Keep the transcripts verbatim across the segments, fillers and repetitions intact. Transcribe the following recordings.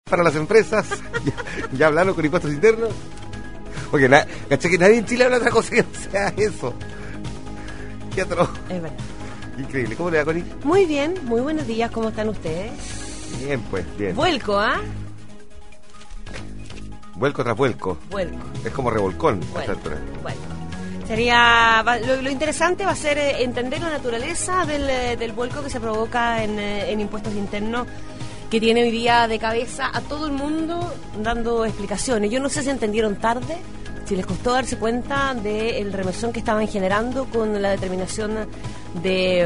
para las empresas. ya, ya hablaron con impuestos internos. Porque na, caché que nadie en Chile habla otra cosa que no sea eso. Qué atroz. Es verdad. Increíble. ¿Cómo le va, Connie? Muy bien, muy buenos días. ¿Cómo están ustedes? Bien, pues, bien. Vuelco, ¿ah? ¿eh? Vuelco tras vuelco. Vuelco. Es como revolcón. Vuelco. Vuelco. Sería, va, lo, lo interesante va a ser eh, entender la naturaleza del, eh, del vuelco que se provoca en, eh, en impuestos internos, que tiene hoy día de cabeza a todo el mundo dando explicaciones. Yo no sé si entendieron tarde, si les costó darse cuenta del remesón que estaban generando con la determinación de,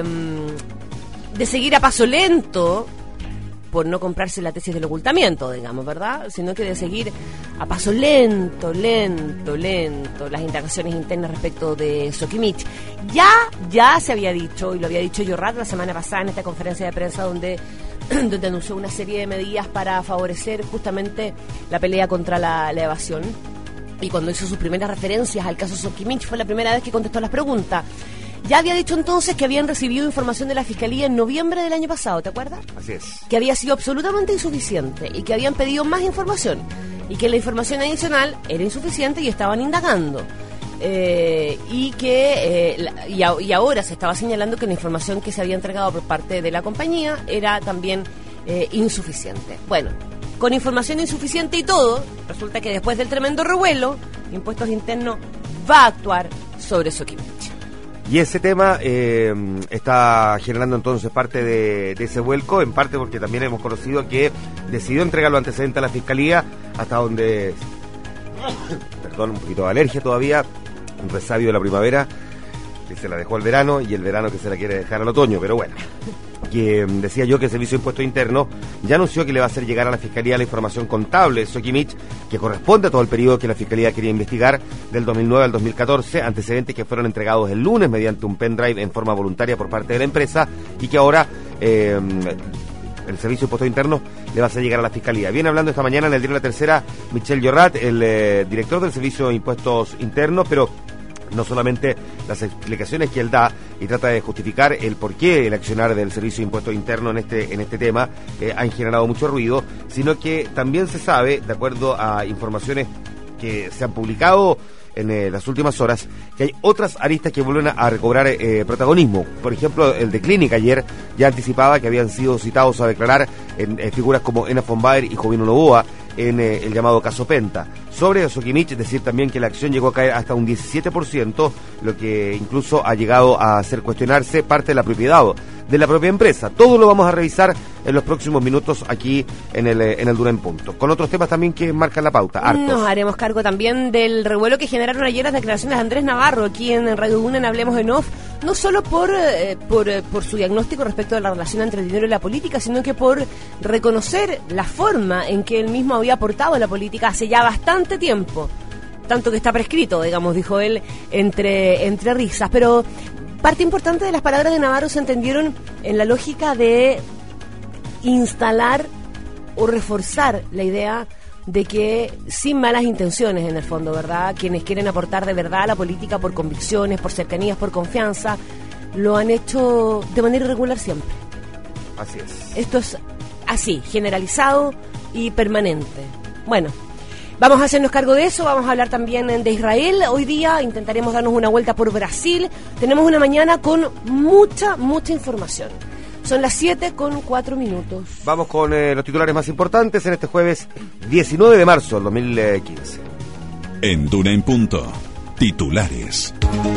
um, de seguir a paso lento por no comprarse la tesis del ocultamiento, digamos, ¿verdad? Sino que de seguir a paso lento, lento, lento las indagaciones internas respecto de Sokimich. Ya, ya se había dicho, y lo había dicho Llorrat la semana pasada en esta conferencia de prensa donde, donde anunció una serie de medidas para favorecer justamente la pelea contra la, la evasión. Y cuando hizo sus primeras referencias al caso Sokimich fue la primera vez que contestó las preguntas. Ya había dicho entonces que habían recibido información de la Fiscalía en noviembre del año pasado, ¿te acuerdas? Así es. Que había sido absolutamente insuficiente y que habían pedido más información y que la información adicional era insuficiente y estaban indagando. Eh, y que eh, y, a, y ahora se estaba señalando que la información que se había entregado por parte de la compañía era también eh, insuficiente. Bueno, con información insuficiente y todo, resulta que después del tremendo revuelo, Impuestos Internos va a actuar sobre Sokimich. Y ese tema eh, está generando entonces parte de, de ese vuelco, en parte porque también hemos conocido que decidió entregar los antecedentes a la Fiscalía, hasta donde, perdón, un poquito de alergia todavía, un resabio de la primavera, que se la dejó al verano, y el verano que se la quiere dejar al otoño, pero bueno. Que decía yo que el Servicio de Impuestos Internos ya anunció que le va a hacer llegar a la Fiscalía la información contable de Sokimich, que corresponde a todo el periodo que la Fiscalía quería investigar, del dos mil nueve al dos mil catorce, antecedentes que fueron entregados el lunes mediante un pendrive en forma voluntaria por parte de la empresa, y que ahora eh, el Servicio de Impuestos Internos le va a hacer llegar a la Fiscalía. Viene hablando esta mañana en el diario La Tercera Michel Llorrat, el eh, director del Servicio de Impuestos Internos, pero no solamente las explicaciones que él da y trata de justificar el porqué el accionar del Servicio de Impuestos Internos en este en este tema eh, han generado mucho ruido, sino que también se sabe, de acuerdo a informaciones que se han publicado en eh, las últimas horas, que hay otras aristas que vuelven a, a recobrar eh, protagonismo. Por ejemplo, el de Clínica ayer ya anticipaba que habían sido citados a declarar en, en figuras como Ena von Baer y Jovino Novoa en eh, el llamado caso Penta. Sobre Sokimich, decir también que la acción llegó a caer hasta un diecisiete por ciento, lo que incluso ha llegado a hacer cuestionarse parte de la propiedad de la propia empresa. Todo lo vamos a revisar en los próximos minutos aquí en el en el Duna en Punto, con otros temas también que marcan la pauta. Hartos. Nos haremos cargo también del revuelo que generaron ayer las declaraciones de Andrés Navarro aquí en Radio Duna en Hablemos en Off, no solo por, eh, por, eh, por su diagnóstico respecto a la relación entre el dinero y la política, sino que por reconocer la forma en que él mismo había aportado a la política hace ya bastante tiempo, tanto que está prescrito, digamos, dijo él entre, entre risas. Pero parte importante de las palabras de Navarro se entendieron en la lógica de instalar o reforzar la idea de que sin malas intenciones, en el fondo, ¿verdad?, quienes quieren aportar de verdad a la política por convicciones, por cercanías, por confianza, lo han hecho de manera irregular siempre. Así es. Esto es así, generalizado y permanente. Bueno, vamos a hacernos cargo de eso, vamos a hablar también de Israel. Hoy día intentaremos darnos una vuelta por Brasil. Tenemos una mañana con mucha, mucha información. Son las siete con cuatro minutos. Vamos con eh, los titulares más importantes en este jueves diecinueve de marzo del dos mil quince. En Duna en Punto, titulares.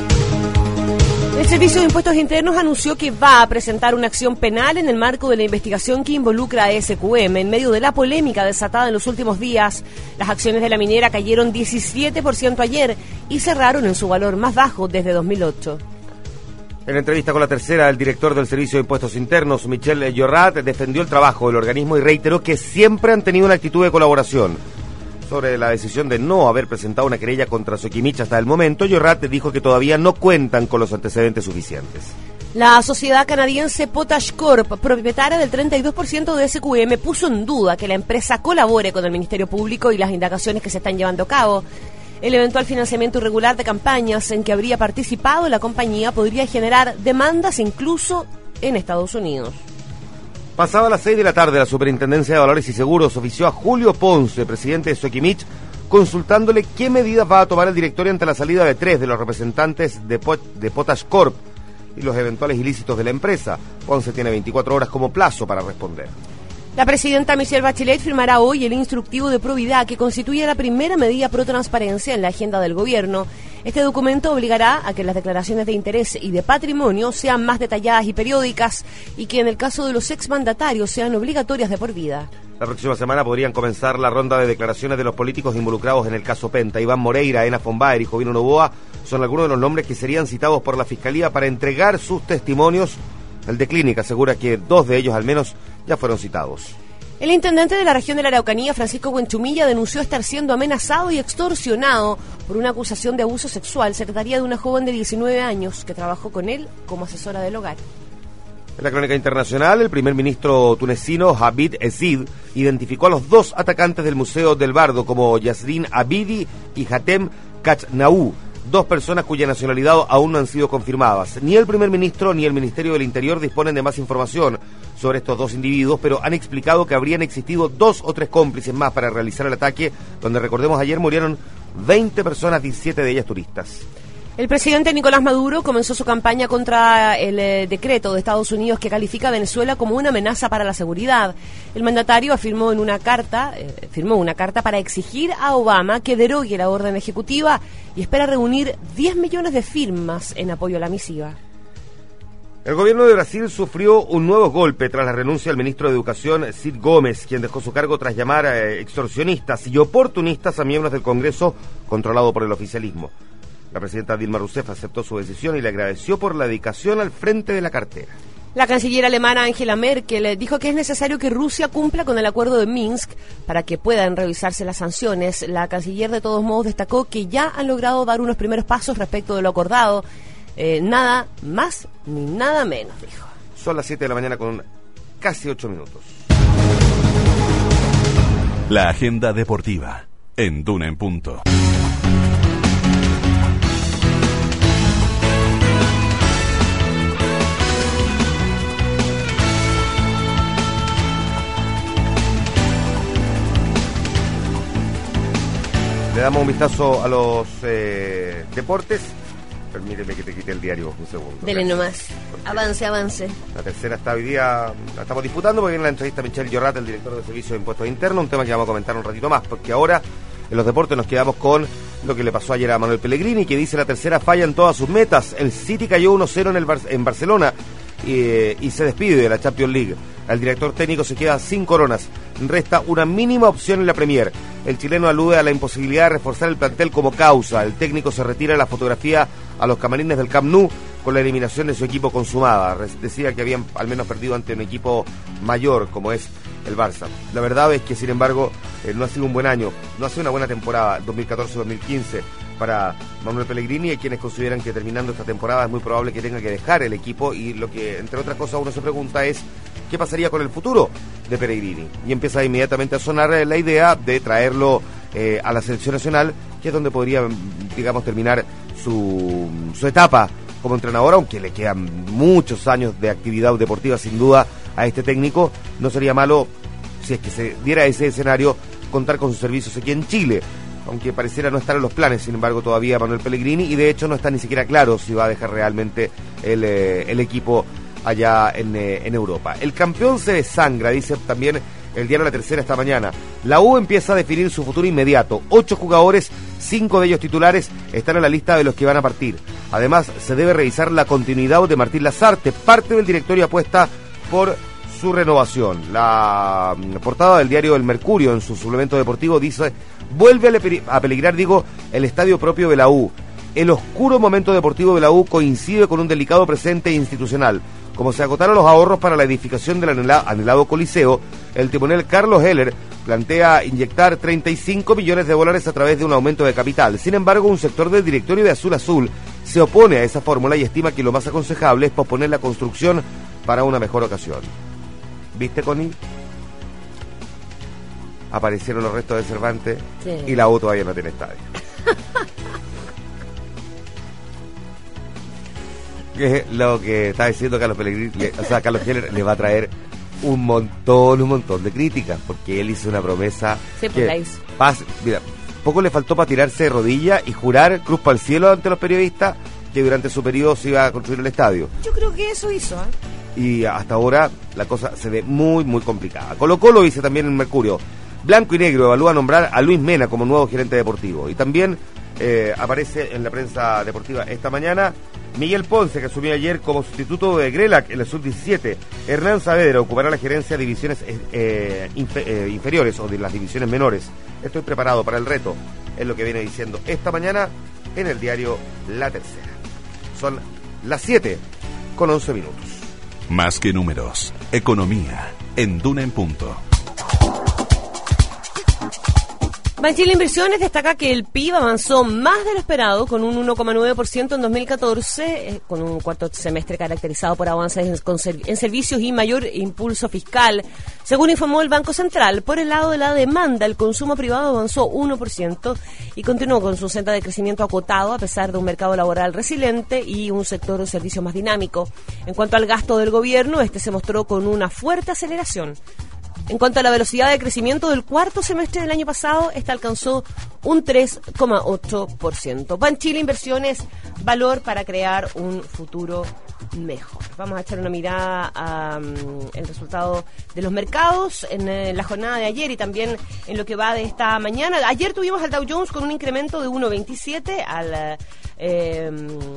El Servicio de Impuestos Internos anunció que va a presentar una acción penal en el marco de la investigación que involucra a S Q M. En medio de la polémica desatada en los últimos días, las acciones de la minera cayeron diecisiete por ciento ayer y cerraron en su valor más bajo desde dos mil ocho. En entrevista con La Tercera, el director del Servicio de Impuestos Internos, Michel Llorrat, defendió el trabajo del organismo y reiteró que siempre han tenido una actitud de colaboración. Sobre la decisión de no haber presentado una querella contra Sokimich hasta el momento, Llorrat dijo que todavía no cuentan con los antecedentes suficientes. La sociedad canadiense Potash Corp, propietaria del treinta y dos por ciento de S Q M, puso en duda que la empresa colabore con el Ministerio Público y las indagaciones que se están llevando a cabo. El eventual financiamiento irregular de campañas en que habría participado la compañía podría generar demandas incluso en Estados Unidos. Pasaba las seis de la tarde, la Superintendencia de Valores y Seguros ofició a Julio Ponce, presidente de Soquimich, consultándole qué medidas va a tomar el directorio ante la salida de tres de los representantes de, Pot de Potash Corp y los eventuales ilícitos de la empresa. Ponce tiene veinticuatro horas como plazo para responder. La presidenta Michelle Bachelet firmará hoy el instructivo de probidad que constituye la primera medida pro transparencia en la agenda del gobierno. Este documento obligará a que las declaraciones de interés y de patrimonio sean más detalladas y periódicas y que en el caso de los exmandatarios sean obligatorias de por vida. La próxima semana podrían comenzar la ronda de declaraciones de los políticos involucrados en el caso Penta. Iván Moreira, Ena Fonbaer y Jovino Novoa son algunos de los nombres que serían citados por la Fiscalía para entregar sus testimonios. El de Clínica asegura que dos de ellos al menos ya fueron citados. El intendente de la región de la Araucanía, Francisco Buenchumilla, denunció estar siendo amenazado y extorsionado por una acusación de abuso sexual. Se trataría de una joven de diecinueve años que trabajó con él como asesora del hogar. En la crónica internacional, el primer ministro tunecino Habib Ezid identificó a los dos atacantes del Museo del Bardo como Yasrin Abidi y Hatem Kachnaou, dos personas cuya nacionalidad aún no han sido confirmadas. Ni el primer ministro ni el Ministerio del Interior disponen de más información sobre estos dos individuos, pero han explicado que habrían existido dos o tres cómplices más para realizar el ataque, donde, recordemos, ayer murieron veinte personas, diecisiete de ellas turistas. El presidente Nicolás Maduro comenzó su campaña contra el eh, decreto de Estados Unidos que califica a Venezuela como una amenaza para la seguridad. El mandatario afirmó en una carta, eh, firmó una carta para exigir a Obama que derogue la orden ejecutiva y espera reunir diez millones de firmas en apoyo a la misiva. El gobierno de Brasil sufrió un nuevo golpe tras la renuncia del ministro de Educación, Cid Gomes, quien dejó su cargo tras llamar eh, extorsionistas y oportunistas a miembros del Congreso controlado por el oficialismo. La presidenta Dilma Rousseff aceptó su decisión y le agradeció por la dedicación al frente de la cartera. La canciller alemana Angela Merkel dijo que es necesario que Rusia cumpla con el acuerdo de Minsk para que puedan revisarse las sanciones. La canciller de todos modos destacó que ya han logrado dar unos primeros pasos respecto de lo acordado. Eh, nada más ni nada menos, dijo. Son las siete de la mañana con casi ocho minutos. La agenda deportiva en Duna en Punto. Le damos un vistazo a los eh, deportes. Permíteme que te quite el diario un segundo. Dele nomás. Avance, avance. La tercera está hoy día, la estamos disputando porque viene la entrevista a Michel Llorat, el director de Servicio de Impuestos Internos, un tema que vamos a comentar un ratito más, porque ahora en los deportes nos quedamos con lo que le pasó ayer a Manuel Pellegrini, que dice la tercera falla en todas sus metas. El City cayó uno cero en, el Bar- en Barcelona y, y se despide de la Champions League. El director técnico se queda sin coronas. Resta una mínima opción en la Premier. El chileno alude a la imposibilidad de reforzar el plantel como causa. El técnico se retira de la fotografía a los camarines del Camp Nou con la eliminación de su equipo consumada. Decía que habían al menos perdido ante un equipo mayor como es el Barça. La verdad es que, sin embargo, eh, no ha sido un buen año, no ha sido una buena temporada dos mil catorce dos mil quince para Manuel Pellegrini. Hay quienes consideran que terminando esta temporada es muy probable que tenga que dejar el equipo, y lo que, entre otras cosas, uno se pregunta es ¿qué pasaría con el futuro de Pellegrini? Y empieza inmediatamente a sonar la idea de traerlo eh, a la selección nacional, que es donde podría, digamos, terminar su, su etapa como entrenador, aunque le quedan muchos años de actividad deportiva sin duda a este técnico. No sería malo, si es que se diera ese escenario, contar con sus servicios aquí en Chile, aunque pareciera no estar en los planes, sin embargo, todavía Manuel Pellegrini, y de hecho no está ni siquiera claro si va a dejar realmente el, eh, el equipo allá en, eh, en Europa. El campeón se desangra, dice también el diario La Tercera esta mañana. La U empieza a definir su futuro inmediato. Ocho jugadores, cinco de ellos titulares, están en la lista de los que van a partir. Además, se debe revisar la continuidad de Martín Lazarte. Parte del directorio apuesta por su renovación. La portada del diario El Mercurio, en su suplemento deportivo, dice: vuelve a peligrar, digo, el estadio propio de la U. El oscuro momento deportivo de la U coincide con un delicado presente institucional. Como se agotaron los ahorros para la edificación del anhelado Coliseo, el timonel Carlos Heller plantea inyectar treinta y cinco millones de dólares a través de un aumento de capital. Sin embargo, un sector del directorio de Azul Azul se opone a esa fórmula y estima que lo más aconsejable es posponer la construcción para una mejor ocasión. ¿Viste, Connie? Aparecieron los restos de Cervantes, sí, y la U todavía no tiene estadio. Que es lo que está diciendo Carlos Pellegrini, le, o sea, Carlos Heller le va a traer un montón, un montón de críticas, porque él hizo una promesa sí, que, la hizo. Paz, mira, poco le faltó para tirarse de rodillas y jurar cruz para el cielo ante los periodistas que durante su periodo se iba a construir el estadio. Yo creo que eso hizo, ¿eh? Y hasta ahora la cosa se ve muy, muy complicada. Colo Colo dice también en Mercurio, Blanco y Negro evalúa nombrar a Luis Mena como nuevo gerente deportivo. Y también eh, aparece en la prensa deportiva esta mañana Miguel Ponce, que asumió ayer como sustituto de Grelac en la sub diecisiete. Hernán Saavedra ocupará la gerencia de divisiones eh, infe, eh, inferiores o de las divisiones menores. Estoy preparado para el reto, es lo que viene diciendo esta mañana en el diario La Tercera. Son las siete con once minutos. Más que números, economía, en Duna en Punto. Banchile Inversiones destaca que el P I B avanzó más de lo esperado, con un uno coma nueve por ciento en dos mil catorce, eh, con un cuarto semestre caracterizado por avances en, en servicios y mayor impulso fiscal. Según informó el Banco Central, por el lado de la demanda, el consumo privado avanzó uno por ciento y continuó con su senda de crecimiento acotado, a pesar de un mercado laboral resiliente y un sector de servicios más dinámico. En cuanto al gasto del gobierno, este se mostró con una fuerte aceleración. En cuanto a la velocidad de crecimiento del cuarto semestre del año pasado, esta alcanzó un tres coma ocho por ciento. Banchile Inversiones, valor para crear un futuro mejor. Vamos a echar una mirada al um, resultado de los mercados en eh, la jornada de ayer y también en lo que va de esta mañana. Ayer tuvimos al Dow Jones con un incremento de uno coma veintisiete, al eh,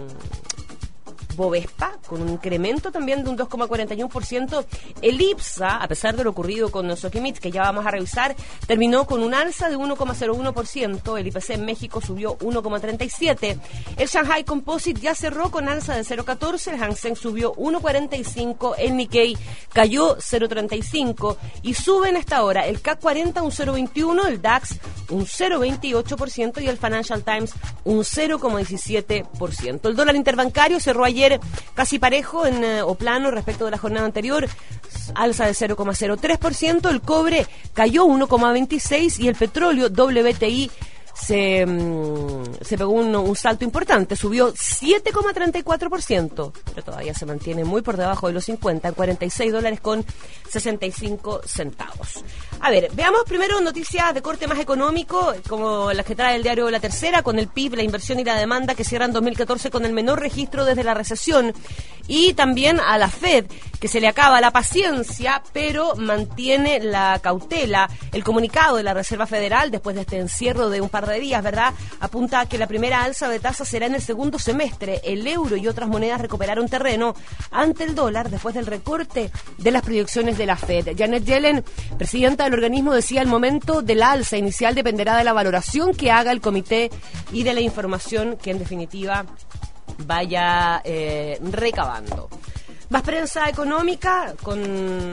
Bovespa con un incremento también de un dos coma cuarenta y uno por ciento. El IPSA, a pesar de lo ocurrido con Soquimich, que ya vamos a revisar, terminó con un alza de uno coma cero uno por ciento. El I P C en México subió uno coma treinta y siete por ciento. El Shanghai Composite ya cerró con alza de cero coma catorce. El Hang Seng subió uno coma cuarenta y cinco. El Nikkei cayó cero coma treinta y cinco. Y sube en esta hora el C A C cuarenta un cero coma veintiuno, el DAX un cero coma veintiocho por ciento y el Financial Times un cero coma diecisiete por ciento. El dólar interbancario cerró ayer casi parejo en, eh, o plano respecto de la jornada anterior, alza de cero coma cero tres por ciento. El cobre cayó uno coma veintiséis y el petróleo W T I se, um, se pegó un, un salto importante, subió siete coma treinta y cuatro por ciento, pero todavía se mantiene muy por debajo de los cincuenta, en cuarenta y seis dólares con sesenta y cinco centavos. A ver, veamos primero noticias de corte más económico, como las que trae el diario La Tercera, con el P I B, la inversión y la demanda que cierran dos mil catorce con el menor registro desde la recesión, y también a la Fed, que se le acaba la paciencia, pero mantiene la cautela. El comunicado de la Reserva Federal, después de este encierro de un par de días, ¿verdad?, apunta a que la primera alza de tasas será en el segundo semestre. El euro y otras monedas recuperaron terreno ante el dólar después del recorte de las proyecciones de la Fed. Janet Yellen, presidenta del organismo, decía: el momento de la alza inicial dependerá de la valoración que haga el comité y de la información que en definitiva vaya eh, recabando. Más prensa económica, con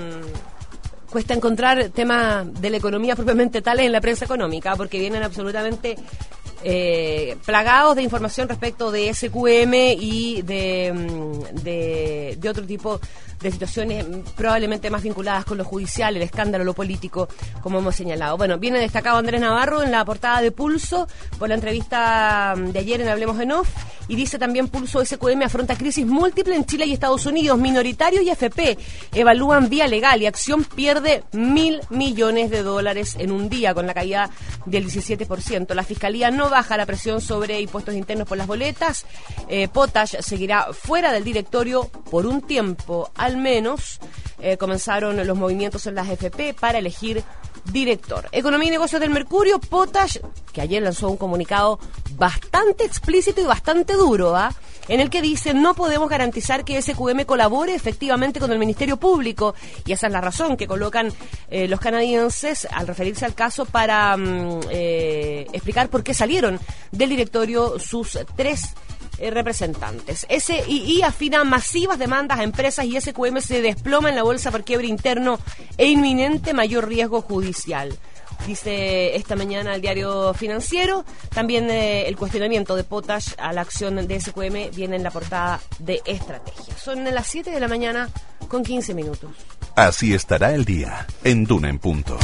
cuesta encontrar temas de la economía propiamente tales en la prensa económica, porque vienen absolutamente eh, plagados de información respecto de S Q M y de, de, de otro tipo de situaciones probablemente más vinculadas con lo judicial, el escándalo, lo político, como hemos señalado. Bueno, viene destacado Andrés Navarro en la portada de Pulso por la entrevista de ayer en Hablemos en Off, y dice también Pulso: S Q M afronta crisis múltiple en Chile y Estados Unidos, minoritario y F P evalúan vía legal y Acción pierde mil millones de dólares en un día con la caída del diecisiete por ciento. La Fiscalía no baja la presión sobre impuestos internos por las boletas. eh, Potash seguirá fuera del directorio por un tiempo al menos. Eh, comenzaron los movimientos en las F P para elegir director. Economía y Negocios del Mercurio, Potash, que ayer lanzó un comunicado bastante explícito y bastante duro, ¿ah? en el que dice: no podemos garantizar que S Q M colabore efectivamente con el Ministerio Público, y esa es la razón que colocan eh, los canadienses al referirse al caso para mm, eh, explicar por qué salieron del directorio sus tres Eh, representantes. S I I afina masivas demandas a empresas y S Q M se desploma en la bolsa por quiebre interno e inminente mayor riesgo judicial. Dice esta mañana el diario Financiero. También eh, el cuestionamiento de Potash a la acción de S Q M viene en la portada de Estrategia. Son las siete de la mañana con quince minutos. Así estará el día en Duna en Punto.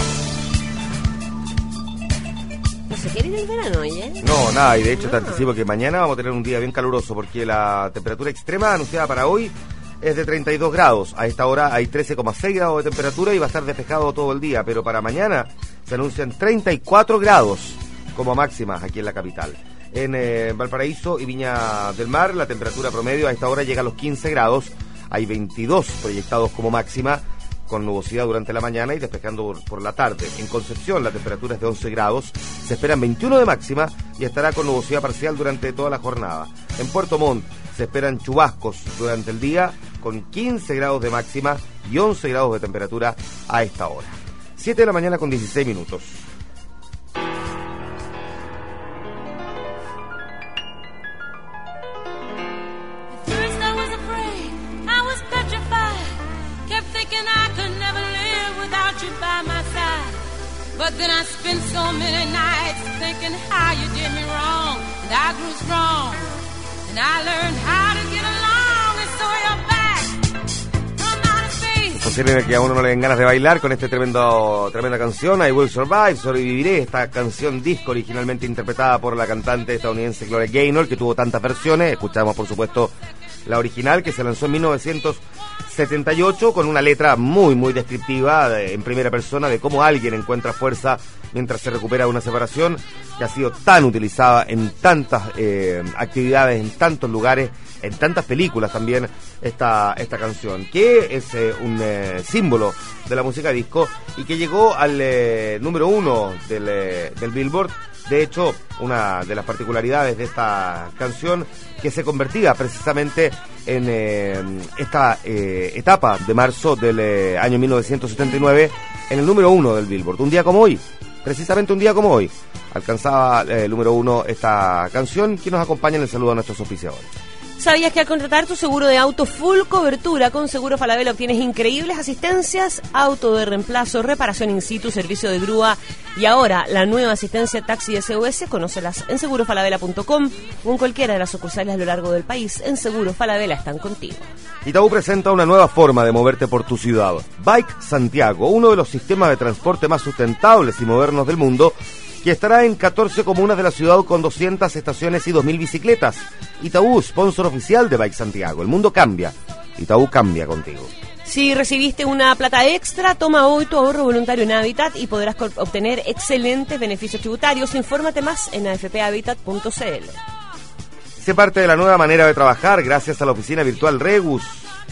¿No se quiere ir el verano, oye? No, nada, y de hecho no. te anticipo que mañana vamos a tener un día bien caluroso, porque la temperatura extrema anunciada para hoy es de treinta y dos grados. A esta hora hay trece coma seis grados de temperatura y va a estar despejado todo el día, pero para mañana se anuncian treinta y cuatro grados como máximas aquí en la capital. En eh, Valparaíso y Viña del Mar la temperatura promedio a esta hora llega a los quince grados, hay veintidós proyectados como máxima, con nubosidad durante la mañana y despejando por, por la tarde. En Concepción la temperatura es de once grados, se esperan veintiuno de máxima y estará con nubosidad parcial durante toda la jornada. En Puerto Montt se esperan chubascos durante el día con quince grados de máxima y once grados de temperatura a esta hora. siete de la mañana con dieciséis minutos. But then I spent so many nights thinking how you did me wrong, and I grew strong, and I learned how to get along, and so you're back from outer space. Es posible que a uno no le den ganas de bailar con esta tremendo, tremenda canción, I Will Survive, Sobreviviré, esta canción disco originalmente interpretada por la cantante estadounidense Gloria Gaynor, que tuvo tantas versiones. Escuchamos, por supuesto, la original, que se lanzó en mil novecientos setenta y ocho, con una letra muy, muy descriptiva, de, en primera persona, de cómo alguien encuentra fuerza mientras se recupera de una separación, que ha sido tan utilizada en tantas eh, actividades, en tantos lugares, en tantas películas también, esta, esta canción, que es eh, un eh, símbolo de la música disco y que llegó al eh, número uno del, eh, del Billboard. De hecho, una de las particularidades de esta canción, que se convertía precisamente en eh, esta eh, etapa de marzo del eh, año mil novecientos setenta y nueve en el número uno del Billboard. Un día como hoy, precisamente un día como hoy, alcanzaba eh, el número uno esta canción, que nos acompaña en el saludo a nuestros auspiciadores. ¿Sabías que al contratar tu seguro de auto full cobertura con Seguro Falabella obtienes increíbles asistencias, auto de reemplazo, reparación in situ, servicio de grúa y ahora la nueva asistencia taxi S O S? Conócelas en seguro falabella punto com o en cualquiera de las sucursales a lo largo del país. En Seguro Falabella están contigo. Itaú presenta una nueva forma de moverte por tu ciudad. Bike Santiago, uno de los sistemas de transporte más sustentables y modernos del mundo, que estará en catorce comunas de la ciudad con doscientas estaciones y dos mil bicicletas. Itaú, sponsor oficial de Bike Santiago. El mundo cambia. Itaú cambia contigo. Si recibiste una plata extra, toma hoy tu ahorro voluntario en Habitat y podrás obtener excelentes beneficios tributarios. Infórmate más en a f p habitat punto c l. Sé parte de la nueva manera de trabajar gracias a la oficina virtual Regus.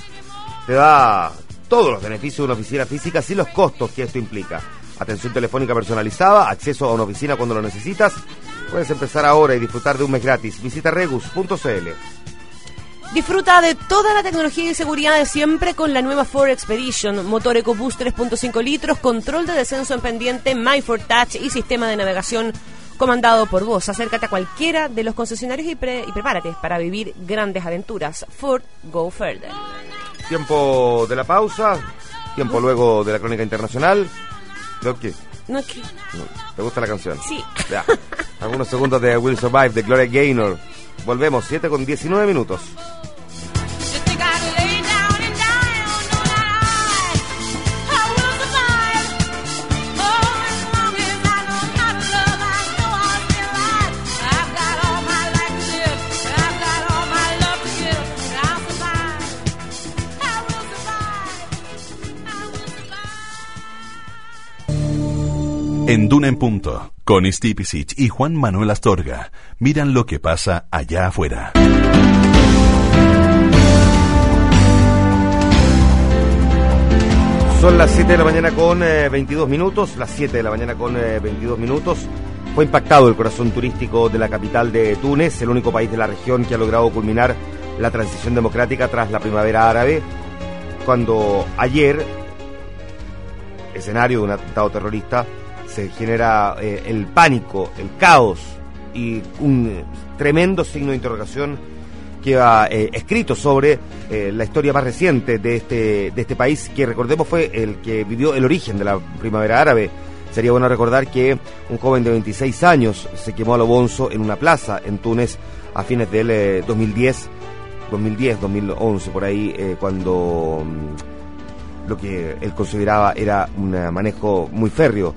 Te da todos los beneficios de una oficina física sin los costos que esto implica. Atención telefónica personalizada, acceso a una oficina cuando lo necesitas. Puedes empezar ahora y disfrutar de un mes gratis. Visita regus punto c l. Disfruta de toda la tecnología y seguridad de siempre con la nueva Ford Expedition. Motor EcoBoost tres punto cinco litros, control de descenso en pendiente, MyFord Touch y sistema de navegación comandado por vos. Acércate a cualquiera de los concesionarios y, pre- y prepárate para vivir grandes aventuras. Ford, go further. Tiempo de la pausa, tiempo luego de la crónica internacional. ¿Lo que? No, que... No, ¿te gusta la canción? Sí. Ya. Algunos segundos de Will Survive de Gloria Gaynor. Volvemos, siete con diecinueve minutos. En Duna en Punto, con Steve Pisic y Juan Manuel Astorga, miran lo que pasa allá afuera. Son las siete de la mañana con eh, veintidós minutos, las siete de la mañana con eh, veintidós minutos. Fue impactado el corazón turístico de la capital de Túnez, el único país de la región que ha logrado culminar la transición democrática tras la primavera árabe, cuando ayer, escenario de un atentado terrorista, se genera eh, el pánico, el caos y un eh, tremendo signo de interrogación que ha eh, escrito sobre eh, la historia más reciente de este, de este país, que recordemos fue el que vivió el origen de la primavera árabe. Sería bueno recordar que un joven de veintiséis años se quemó a lo bonzo en una plaza en Túnez a fines del eh, dos mil diez, dos mil once, por ahí, eh, cuando mm, lo que él consideraba era un manejo muy férreo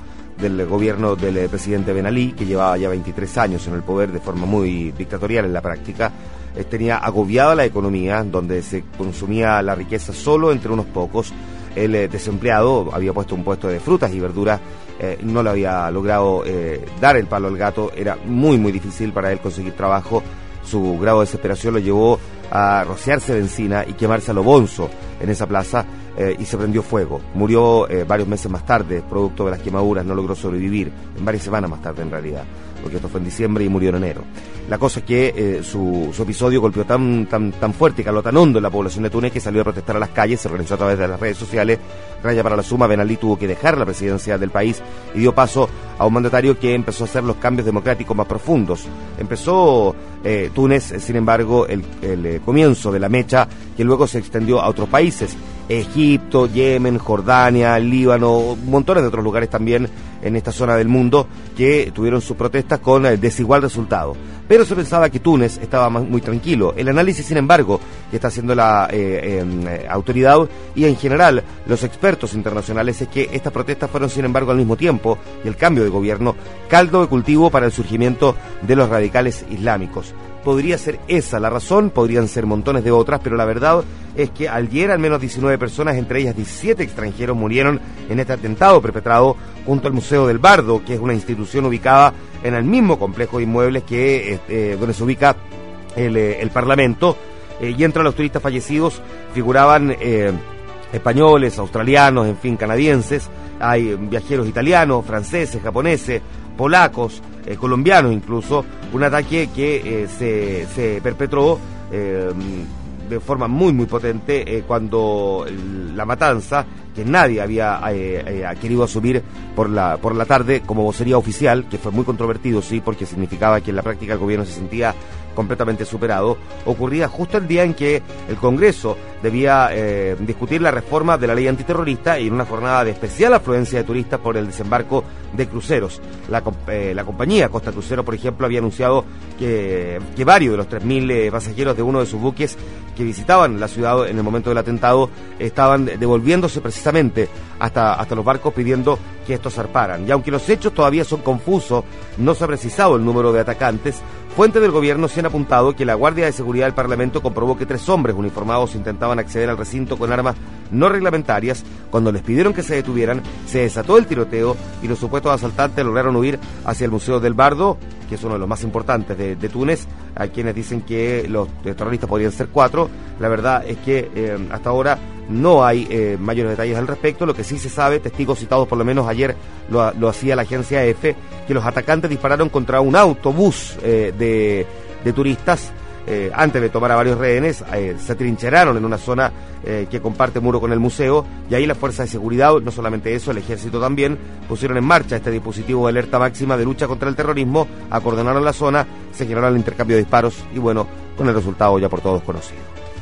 del gobierno del eh, presidente Ben Ali, que llevaba ya veintitrés años en el poder de forma muy dictatorial en la práctica. Eh, tenía agobiada la economía, donde se consumía la riqueza solo entre unos pocos. El eh, desempleado había puesto un puesto de frutas y verduras, eh, no le había logrado eh, dar el palo al gato, era muy muy difícil para él conseguir trabajo. Su grado de desesperación lo llevó a rociarse benzina y quemarse a lo bonzo en esa plaza, eh, y se prendió fuego. Murió eh, varios meses más tarde, producto de las quemaduras, no logró sobrevivir, en varias semanas más tarde en realidad, porque esto fue en diciembre y murió en enero. La cosa es que eh, su, su episodio golpeó tan, tan, tan fuerte y caló tan hondo en la población de Túnez que salió a protestar a las calles, se organizó a través de las redes sociales. Raya para la suma, Ben Ali tuvo que dejar la presidencia del país y dio paso a un mandatario que empezó a hacer los cambios democráticos más profundos. Empezó eh, Túnez, sin embargo, el, el eh, comienzo de la mecha, que luego se extendió a otros países: Egipto, Yemen, Jordania, Líbano, montones de otros lugares también en esta zona del mundo que tuvieron sus protestas con eh, desigual resultado. Pero se pensaba que Túnez estaba muy tranquilo. El análisis, sin embargo, que está haciendo la eh, eh, autoridad y en general los expertos internacionales es que estas protestas fueron, sin embargo, al mismo tiempo, y el cambio de gobierno, caldo de cultivo para el surgimiento de los radicales islámicos. Podría ser esa la razón, podrían ser montones de otras, pero la verdad es que ayer al menos diecinueve personas, entre ellas diecisiete extranjeros, murieron en este atentado perpetrado junto al Museo del Bardo, que es una institución ubicada en el mismo complejo de inmuebles que eh, donde se ubica el, eh, el Parlamento, eh, y entre los turistas fallecidos figuraban eh, españoles, australianos, en fin, canadienses. Hay viajeros italianos, franceses, japoneses, polacos, eh, colombianos incluso. Un ataque que eh, se, se perpetró eh, de forma muy muy potente eh, cuando el, la matanza, que nadie había eh, eh, querido asumir por la por la tarde como vocería oficial, que fue muy controvertido, sí, porque significaba que en la práctica el gobierno se sentía completamente superado, ocurría justo el día en que el Congreso debía eh, discutir la reforma de la ley antiterrorista y en una jornada de especial afluencia de turistas por el desembarco de cruceros. La, eh, la compañía Costa Crucero, por ejemplo, había anunciado que, que varios de los tres mil eh, pasajeros de uno de sus buques que visitaban la ciudad en el momento del atentado estaban devolviéndose precisamente hasta, hasta los barcos pidiendo que estos zarparan. Y aunque los hechos todavía son confusos, no se ha precisado el número de atacantes. Fuentes del gobierno se han apuntado que la Guardia de Seguridad del Parlamento comprobó que tres hombres uniformados intentaban acceder al recinto con armas no reglamentarias. Cuando les pidieron que se detuvieran, se desató el tiroteo y los supuestos asaltantes lograron huir hacia el Museo del Bardo, que es uno de los más importantes de, de Túnez. Hay quienes dicen que los terroristas podrían ser cuatro. La verdad es que eh, hasta ahora no hay eh, mayores detalles al respecto. Lo que sí se sabe, testigos citados por lo menos ayer lo, lo hacía la agencia E F, que los atacantes dispararon contra un autobús eh, de, de turistas. Eh, antes de tomar a varios rehenes, eh, se trincheraron en una zona eh, que comparte muro con el museo, y ahí las fuerzas de seguridad, no solamente eso, el ejército también, pusieron en marcha este dispositivo de alerta máxima de lucha contra el terrorismo, acordonaron la zona, se generaron el intercambio de disparos y bueno, con el resultado ya por todos conocido.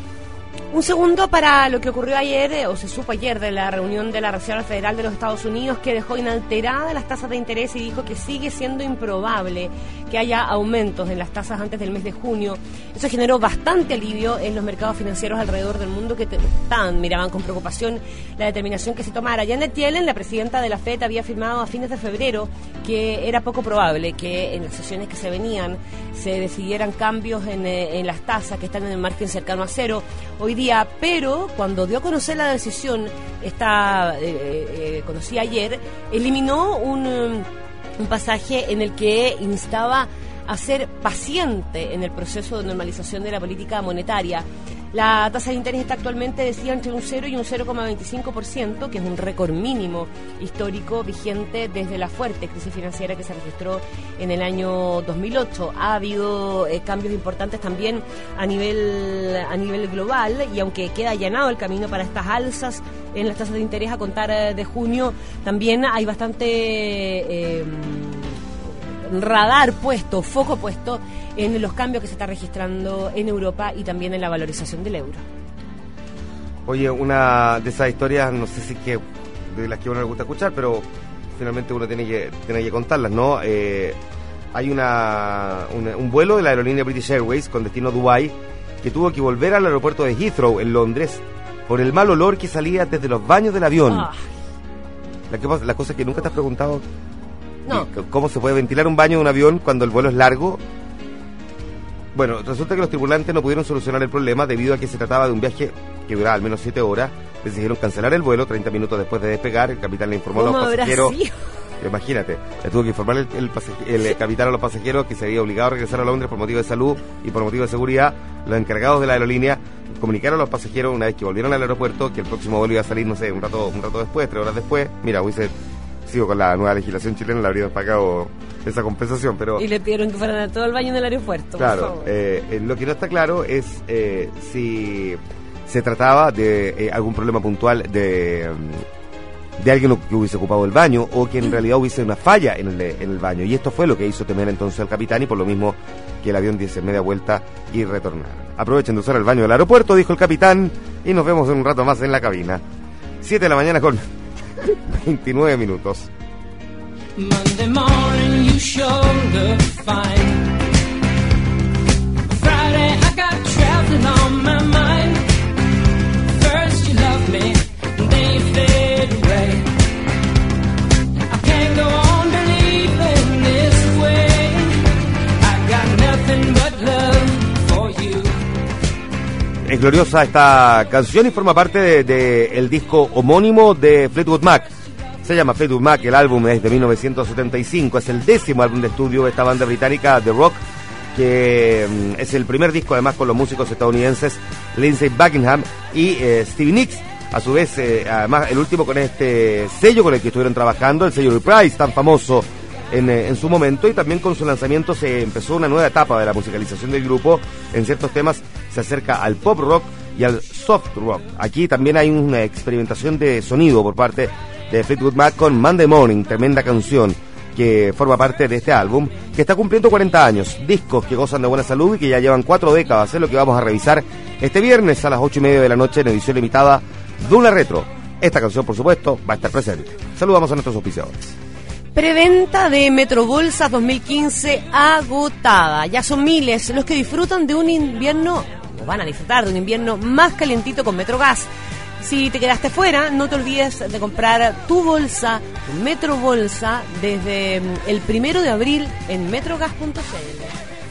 Un segundo para lo que ocurrió ayer, eh, o se supo ayer, de la reunión de la Reserva Federal de los Estados Unidos, que dejó inalteradas las tasas de interés y dijo que sigue siendo improbable que haya aumentos en las tasas antes del mes de junio. Eso generó bastante alivio en los mercados financieros alrededor del mundo, que estaban, miraban con preocupación la determinación que se tomara. Janet Yellen, la presidenta de la Fed, había afirmado a fines de febrero que era poco probable que en las sesiones que se venían se decidieran cambios en, en las tasas, que están en el margen cercano a cero hoy día, pero cuando dio a conocer la decisión, esta eh, eh, conocí ayer, eliminó un, un pasaje en el que instaba a ser paciente en el proceso de normalización de la política monetaria. La tasa de interés está actualmente, decía, entre un cero y un cero coma veinticinco por ciento, que es un récord mínimo histórico vigente desde la fuerte crisis financiera que se registró en el año dos mil ocho. Ha habido eh, cambios importantes también a nivel a nivel global, y aunque queda allanado el camino para estas alzas en las tasas de interés a contar eh, de junio, también hay bastante eh, radar puesto, foco puesto en los cambios que se está registrando en Europa y también en la valorización del euro. Oye, una de esas historias, no sé si es que de las que a uno le gusta escuchar, pero finalmente uno tiene que tiene que contarlas, ¿no? Eh, hay una, una un vuelo de la aerolínea British Airways con destino a Dubái que tuvo que volver al aeropuerto de Heathrow en Londres por el mal olor que salía desde los baños del avión. Ah. La, que, la cosa que nunca te has preguntado, No. ¿Y cómo se puede ventilar un baño de un avión cuando el vuelo es largo? Bueno, resulta que los tripulantes no pudieron solucionar el problema debido a que se trataba de un viaje que duraba al menos siete horas. Decidieron cancelar el vuelo treinta minutos después de despegar. El capitán le informó a los pasajeros. Imagínate, le tuvo que informar el, el, el, el capitán a los pasajeros que se había obligado a regresar a Londres por motivo de salud y por motivo de seguridad. Los encargados de la aerolínea comunicaron a los pasajeros una vez que volvieron al aeropuerto que el próximo vuelo iba a salir, no sé, un rato, un rato después, tres horas después. Mira, hubiese sido con la nueva legislación chilena, le habrían pagado esa compensación, pero... Y le pidieron que fueran a todo el baño del aeropuerto. Claro, eh, eh, lo que no está claro es eh, si se trataba de eh, algún problema puntual de... de alguien que hubiese ocupado el baño o que en realidad hubiese una falla en el, en el baño. Y esto fue lo que hizo temer entonces al capitán y por lo mismo que el avión diese media vuelta y retornara. Aprovechen de usar el baño del aeropuerto, dijo el capitán, y nos vemos en un rato más en la cabina. siete de la mañana con veintinueve minutos. Monday morning you sure look fine. Friday I got traveling on my mind. First you love me, then you fade away. I can't go on believing this way. I got nothing but love for you. Es gloriosa esta canción y forma parte de, de el disco homónimo de Fleetwood Mac. Se llama Fleetwood Mac, el álbum es de mil novecientos setenta y cinco, es el décimo álbum de estudio de esta banda británica de rock, que um, es el primer disco además con los músicos estadounidenses Lindsey Buckingham y eh, Stevie Nicks, a su vez eh, además el último con este sello con el que estuvieron trabajando, el sello Reprise, tan famoso en, eh, en su momento, y también con su lanzamiento se empezó una nueva etapa de la musicalización del grupo. En ciertos temas se acerca al pop rock y al soft rock. Aquí también hay una experimentación de sonido por parte de Fleetwood Mac con Monday Morning, tremenda canción que forma parte de este álbum, que está cumpliendo cuarenta años, discos que gozan de buena salud y que ya llevan cuatro décadas, es lo que vamos a revisar este viernes a las ocho y media de la noche en edición limitada Duna Retro. Esta canción, por supuesto, va a estar presente. Saludamos a nuestros auspiciadores. Preventa de Metrobolsas dos mil quince agotada. Ya son miles los que disfrutan de un invierno, o van a disfrutar de un invierno más calientito con Metrogas. Si te quedaste fuera, no te olvides de comprar tu bolsa, tu Metrobolsa, desde el primero de abril en metrogas punto c l.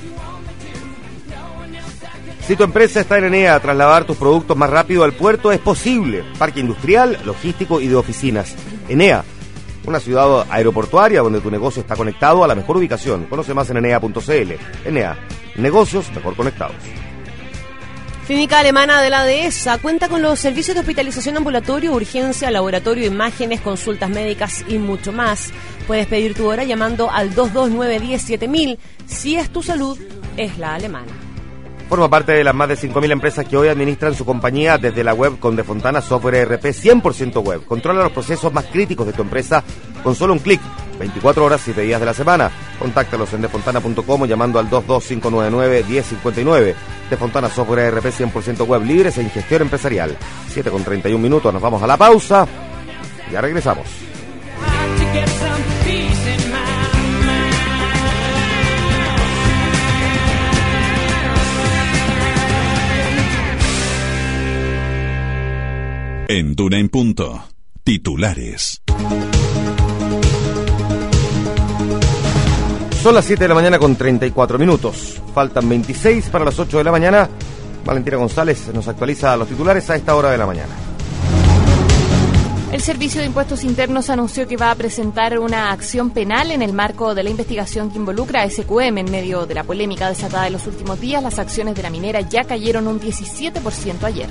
Si tu empresa está en Enea, trasladar tus productos más rápido al puerto es posible. Parque industrial, logístico y de oficinas. Enea, una ciudad aeroportuaria donde tu negocio está conectado a la mejor ubicación. Conoce más en enea punto c l. Enea, negocios mejor conectados. Clínica Alemana de la Dehesa cuenta con los servicios de hospitalización ambulatorio, urgencia, laboratorio, imágenes, consultas médicas y mucho más. Puedes pedir tu hora llamando al dos dos nueve uno cero siete mil. Si es tu salud, es la alemana. Forma parte de las más de cinco mil empresas que hoy administran su compañía desde la web con Defontana Software E R P cien por ciento web. Controla los procesos más críticos de tu empresa con solo un clic, veinticuatro horas, siete días de la semana. Contáctalos en defontana punto com o llamando al dos dos cinco nueve nueve uno cero cinco nueve. Defontana Software E R P cien por ciento web, líderes en gestión empresarial. siete con treinta y un minutos, nos vamos a la pausa. Ya regresamos. En Duna en Punto, titulares. Son las siete de la mañana con treinta y cuatro minutos. Faltan veintiséis para las ocho de la mañana. Valentina González nos actualiza los titulares a esta hora de la mañana. El Servicio de Impuestos Internos anunció que va a presentar una acción penal en el marco de la investigación que involucra a S Q M. En medio de la polémica desatada de los últimos días, las acciones de la minera ya cayeron un diecisiete por ciento ayer.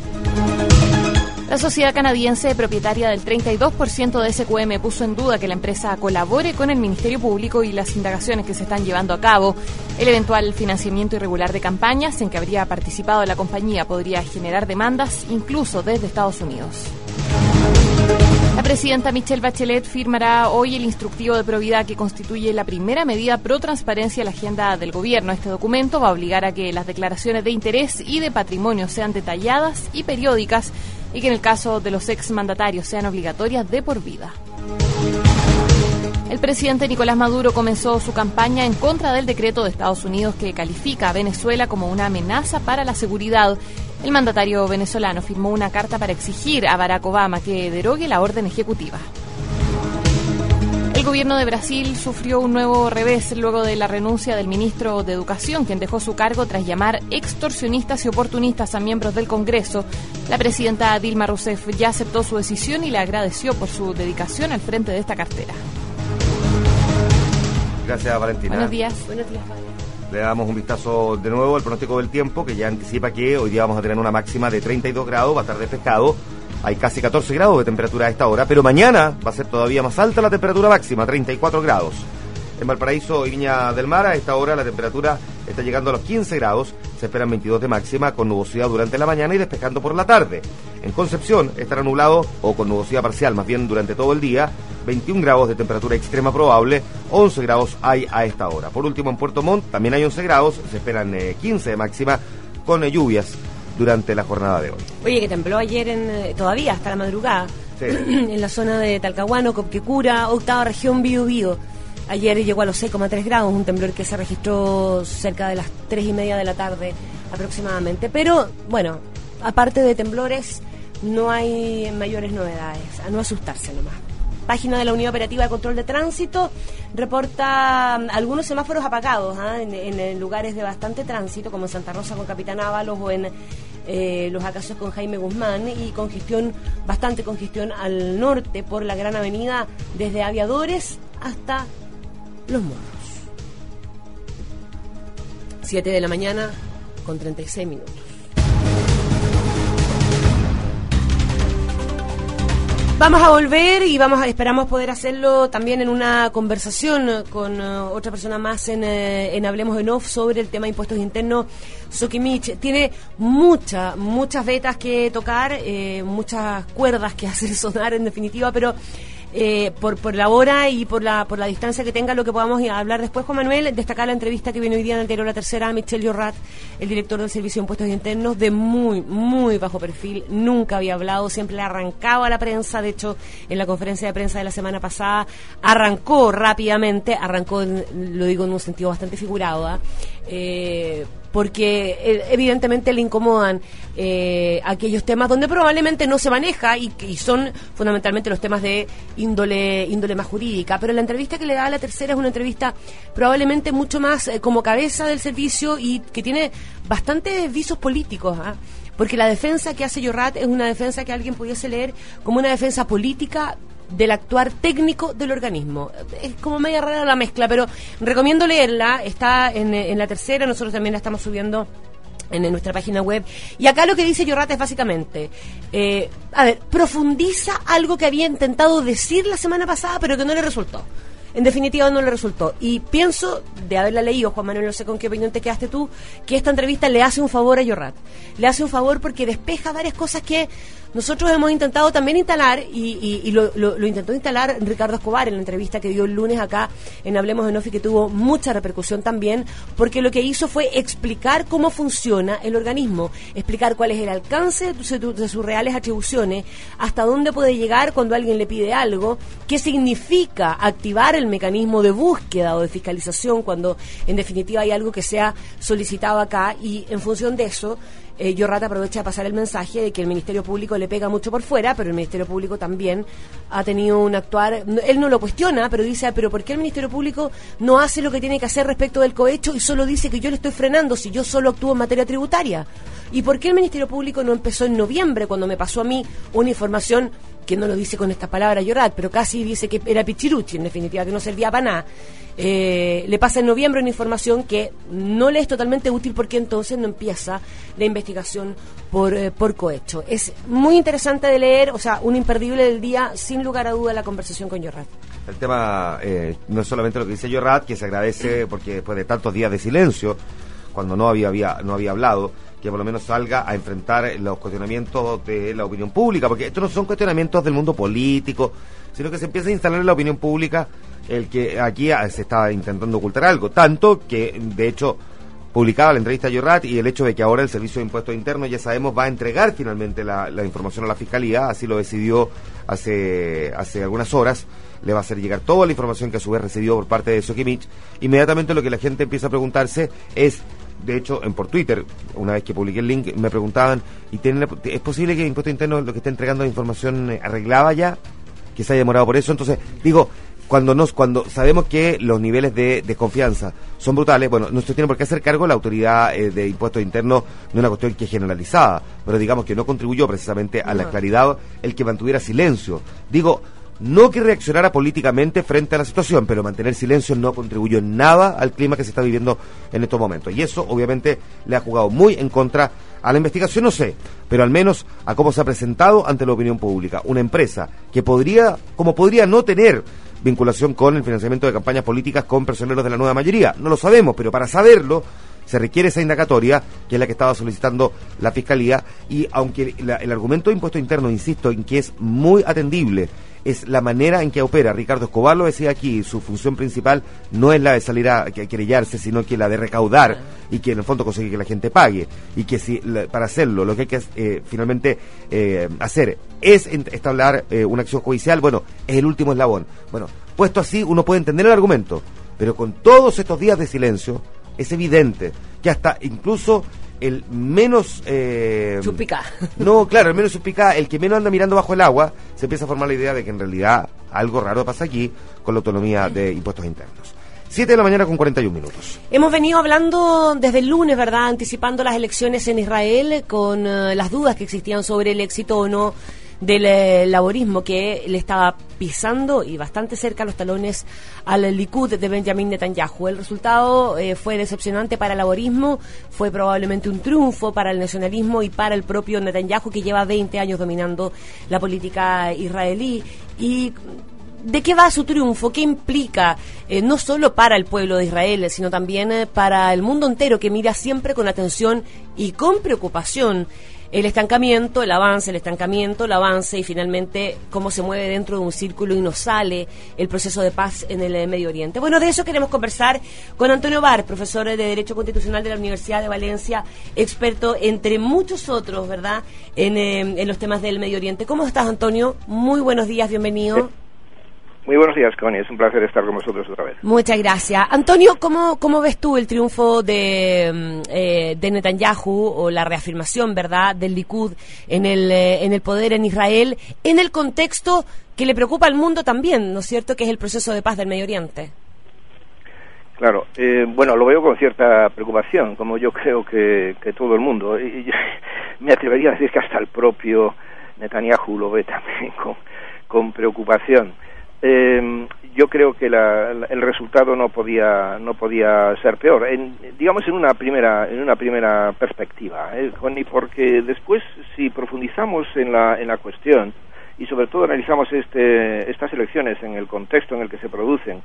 La sociedad canadiense, propietaria del treinta y dos por ciento de S Q M, puso en duda que la empresa colabore con el Ministerio Público y las indagaciones que se están llevando a cabo. El eventual financiamiento irregular de campañas en que habría participado la compañía podría generar demandas incluso desde Estados Unidos. La presidenta Michelle Bachelet firmará hoy el instructivo de probidad que constituye la primera medida pro transparencia en la agenda del gobierno. Este documento va a obligar a que las declaraciones de interés y de patrimonio sean detalladas y periódicas y que en el caso de los exmandatarios sean obligatorias de por vida. El presidente Nicolás Maduro comenzó su campaña en contra del decreto de Estados Unidos que califica a Venezuela como una amenaza para la seguridad. El mandatario venezolano firmó una carta para exigir a Barack Obama que derogue la orden ejecutiva. El gobierno de Brasil sufrió un nuevo revés luego de la renuncia del ministro de Educación, quien dejó su cargo tras llamar extorsionistas y oportunistas a miembros del Congreso. La presidenta Dilma Rousseff ya aceptó su decisión y le agradeció por su dedicación al frente de esta cartera. Gracias, Valentina. Buenos días. Buenos días, Fabio. Le damos un vistazo de nuevo al pronóstico del tiempo, que ya anticipa que hoy día vamos a tener una máxima de treinta y dos grados, va a estar despejado. Hay casi catorce grados de temperatura a esta hora, pero mañana va a ser todavía más alta la temperatura máxima, treinta y cuatro grados. En Valparaíso y Viña del Mar, a esta hora la temperatura está llegando a los quince grados, se esperan veintidós de máxima, con nubosidad durante la mañana y despejando por la tarde. En Concepción estará nublado o con nubosidad parcial, más bien durante todo el día, veintiún grados de temperatura extrema probable, once grados hay a esta hora. Por último, en Puerto Montt también hay once grados, se esperan eh, quince de máxima, con eh, lluvias durante la jornada de hoy. Oye, que tembló ayer, en, eh, todavía hasta la madrugada, Sí. en la zona de Talcahuano, Copquecura, octava región, Bío Bío. Ayer llegó a los seis coma tres grados, un temblor que se registró cerca de las tres y media de la tarde aproximadamente. Pero, bueno, aparte de temblores, no hay mayores novedades, a no asustarse nomás. Página de la Unidad Operativa de Control de Tránsito reporta um, algunos semáforos apagados ¿eh? en, en, en lugares de bastante tránsito, como en Santa Rosa con Capitán Ábalos o en eh, Los Acacios con Jaime Guzmán, y congestión, bastante congestión al norte por la Gran Avenida desde Aviadores hasta Los Morros. siete de la mañana con treinta y seis minutos. Vamos a volver y vamos a, esperamos poder hacerlo también en una conversación con uh, otra persona más en, uh, en Hablemos en Off sobre el tema de impuestos internos. Sokimich tiene muchas, muchas vetas que tocar, eh, muchas cuerdas que hacer sonar en definitiva, pero eh, por, por la hora y por la por la distancia que tenga, lo que podamos hablar después, Juan Manuel, destacar la entrevista que viene hoy día en Anterior La Tercera a Michel Llorat, el director del Servicio de Impuestos Internos, de muy, muy bajo perfil, nunca había hablado, siempre le arrancaba a la prensa. De hecho, en la conferencia de prensa de la semana pasada, arrancó rápidamente, arrancó, lo digo en un sentido bastante figurado, ¿eh? Eh, porque eh, evidentemente le incomodan eh, aquellos temas donde probablemente no se maneja y, y son fundamentalmente los temas de índole índole más jurídica. Pero la entrevista que le da a La Tercera es una entrevista probablemente mucho más eh, como cabeza del servicio y que tiene bastantes visos políticos, ¿eh? Porque la defensa que hace Llorat es una defensa que alguien pudiese leer como una defensa política del actuar técnico del organismo. Es como media rara la mezcla, pero recomiendo leerla, está en, en La Tercera, nosotros también la estamos subiendo en, en nuestra página web. Y acá lo que dice Llorat es básicamente, eh, a ver, profundiza algo que había intentado decir la semana pasada, pero que no le resultó. En definitiva no le resultó. Y pienso, de haberla leído, Juan Manuel, no sé con qué opinión te quedaste tú, que esta entrevista le hace un favor a Llorat. Le hace un favor porque despeja varias cosas que nosotros hemos intentado también instalar, y, y, y lo, lo, lo intentó instalar Ricardo Escobar en la entrevista que dio el lunes acá en Hablemos en Off, y que tuvo mucha repercusión también, porque lo que hizo fue explicar cómo funciona el organismo, explicar cuál es el alcance de, su, de sus reales atribuciones, hasta dónde puede llegar cuando alguien le pide algo, qué significa activar el mecanismo de búsqueda o de fiscalización cuando en definitiva hay algo que sea solicitado acá, y en función de eso Eh, Llorat aprovecha de pasar el mensaje de que el Ministerio Público le pega mucho por fuera, pero el Ministerio Público también ha tenido un actuar, él no lo cuestiona, pero dice, pero ¿por qué el Ministerio Público no hace lo que tiene que hacer respecto del cohecho y solo dice que yo le estoy frenando si yo solo actúo en materia tributaria? ¿Y por qué el Ministerio Público no empezó en noviembre, cuando me pasó a mí una información que no lo dice con estas palabras Llorat, pero casi dice que era pichiruchi, en definitiva, que no servía para nada? Eh, le pasa en noviembre una información que no le es totalmente útil, porque entonces no empieza la investigación por, eh, por cohecho. Es muy interesante de leer, o sea, un imperdible del día, sin lugar a duda, la conversación con Llorat. El tema eh, no es solamente lo que dice Llorat, que se agradece porque después de tantos días de silencio, cuando no había, había no había hablado, que por lo menos salga a enfrentar los cuestionamientos de la opinión pública, porque estos no son cuestionamientos del mundo político, sino que se empieza a instalar en la opinión pública el que aquí se estaba intentando ocultar algo, tanto que de hecho publicaba la entrevista a Llorat, y el hecho de que ahora el Servicio de Impuestos Internos, ya sabemos, va a entregar finalmente la, la información a la Fiscalía, así lo decidió hace hace algunas horas, le va a hacer llegar toda la información que a su vez recibió por parte de Sokimich. Inmediatamente lo que la gente empieza a preguntarse es, de hecho, en por Twitter, una vez que publiqué el link, me preguntaban, ¿y tienen, es posible que el Impuesto Interno lo que está entregando la información arreglaba ya? Que se haya demorado por eso. Entonces, digo, cuando nos cuando sabemos que los niveles de desconfianza son brutales, bueno, no se tiene por qué hacer cargo la autoridad eh, de impuestos internos de una cuestión que es generalizada, pero digamos que no contribuyó precisamente a la No. claridad el que mantuviera silencio. Digo, no que reaccionara políticamente frente a la situación, pero mantener silencio no contribuyó en nada al clima que se está viviendo en estos momentos. Y eso, obviamente, le ha jugado muy en contra a la investigación, no sé, pero al menos a cómo se ha presentado ante la opinión pública. Una empresa que podría, como podría no tener vinculación con el financiamiento de campañas políticas con personeros de la nueva mayoría. No lo sabemos, pero para saberlo se requiere esa indagatoria, que es la que estaba solicitando la Fiscalía, y aunque la, el argumento de impuesto interno, insisto, en que es muy atendible, es la manera en que opera. Ricardo Escobar lo decía aquí, su función principal no es la de salir a, a querellarse, sino que la de recaudar y que en el fondo conseguir que la gente pague, y que si la, para hacerlo lo que hay que eh, finalmente eh, hacer es establecer eh, una acción judicial, bueno, es el último eslabón. Bueno, puesto así uno puede entender el argumento, pero con todos estos días de silencio es evidente que hasta incluso el menos... Eh, Suspicaz. No, claro, el menos suspicaz, el que menos anda mirando bajo el agua, se empieza a formar la idea de que en realidad algo raro pasa aquí con la autonomía de impuestos internos. siete de la mañana con cuarenta y un minutos. Hemos venido hablando desde el lunes, ¿verdad?, anticipando las elecciones en Israel, con uh, las dudas que existían sobre el éxito o no del eh, laborismo, que le estaba pisando y bastante cerca los talones al Likud de Benjamin Netanyahu. El resultado eh, fue decepcionante para el laborismo, fue probablemente un triunfo para el nacionalismo y para el propio Netanyahu, que lleva veinte años dominando la política israelí. Y ¿de qué va su triunfo? ¿Qué implica? Eh, no solo para el pueblo de Israel, sino también eh, para el mundo entero, que mira siempre con atención y con preocupación el estancamiento, el avance, el estancamiento, el avance y finalmente cómo se mueve dentro de un círculo y no sale el proceso de paz en el eh, Medio Oriente. Bueno, de eso queremos conversar con Antonio Bar, profesor de Derecho Constitucional de la Universidad de Valencia, experto entre muchos otros, ¿verdad?, en, eh, en los temas del Medio Oriente. ¿Cómo estás, Antonio? Muy buenos días, bienvenido. Muy buenos días, Connie. Es un placer estar con vosotros otra vez. Muchas gracias. Antonio, ¿cómo, cómo ves tú el triunfo de, eh, de Netanyahu, o la reafirmación, verdad, del Likud en el, eh, en el poder en Israel, en el contexto que le preocupa al mundo también, ¿no es cierto?, que es el proceso de paz del Medio Oriente? Claro, eh, bueno, lo veo con cierta preocupación, como yo creo que, que todo el mundo. Y yo me atrevería a decir que hasta el propio Netanyahu lo ve también con, con preocupación. Eh, yo creo que la, la, el resultado no podía no podía ser peor, en, digamos en una primera en una primera perspectiva, ¿eh, Connie? Porque después, si profundizamos en la en la cuestión y sobre todo analizamos este estas elecciones en el contexto en el que se producen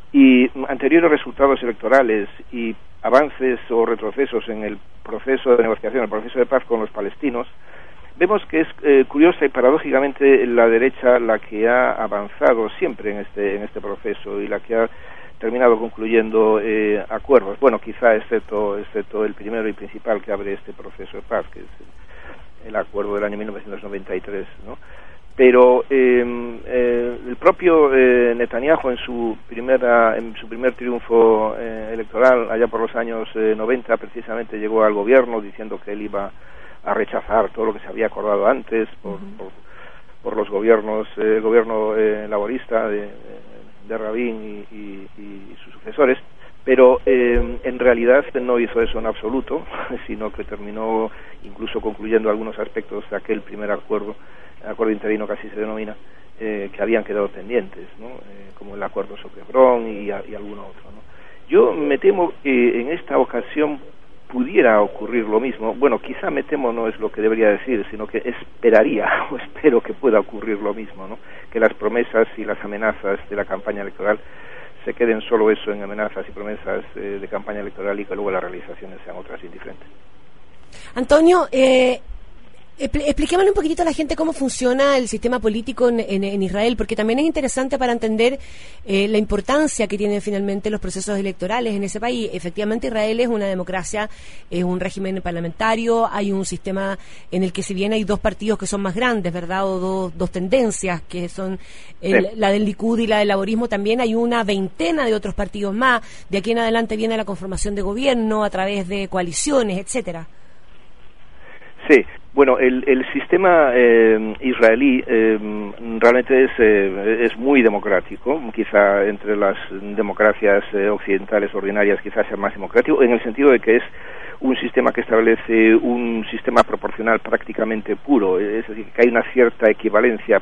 y anteriores resultados electorales y avances o retrocesos en el proceso de negociación, el proceso de paz con los palestinos, vemos que es eh, curiosa y paradójicamente la derecha la que ha avanzado siempre en este en este proceso y la que ha terminado concluyendo eh, acuerdos. Bueno, quizá excepto excepto el primero y principal que abre este proceso de paz, que es el, el acuerdo del año mil novecientos noventa y tres, ¿no? Pero eh, eh, el propio eh, Netanyahu en su primera en su primer triunfo eh, electoral allá por los años eh, noventa precisamente llegó al gobierno diciendo que él iba a rechazar todo lo que se había acordado antes por, uh-huh. por, por los gobiernos, eh, el gobierno eh, laborista de, de Rabin y, y, y sus sucesores, pero eh, en realidad no hizo eso en absoluto, sino que terminó incluso concluyendo algunos aspectos de aquel primer acuerdo, el acuerdo interino casi se denomina, eh, que habían quedado pendientes, ¿no? Eh, como el acuerdo sobre Hebrón y, y alguno otro, ¿no? Yo me temo que en esta ocasión pudiera ocurrir lo mismo. Bueno, quizá me temo no es lo que debería decir, sino que esperaría o espero que pueda ocurrir lo mismo, ¿no? Que las promesas y las amenazas de la campaña electoral se queden solo eso en amenazas y promesas eh, de campaña electoral y que luego las realizaciones sean otras indiferentes. Antonio, eh, expliquémosle un poquitito a la gente cómo funciona el sistema político en, en, en Israel, porque también es interesante para entender eh, la importancia que tienen finalmente los procesos electorales en ese país. Efectivamente, Israel es una democracia, es un régimen parlamentario, hay un sistema en el que, si bien hay dos partidos que son más grandes, ¿verdad?, o dos, dos tendencias que son el, sí. la del Likud y la del laborismo, también hay una veintena de otros partidos más. De aquí en adelante viene la conformación de gobierno a través de coaliciones, etcétera. Sí. Bueno, el, el sistema eh, israelí eh, realmente es, eh, es muy democrático, quizá entre las democracias eh, occidentales ordinarias quizás sea más democrático, en el sentido de que es un sistema que establece un sistema proporcional prácticamente puro, es decir, que hay una cierta equivalencia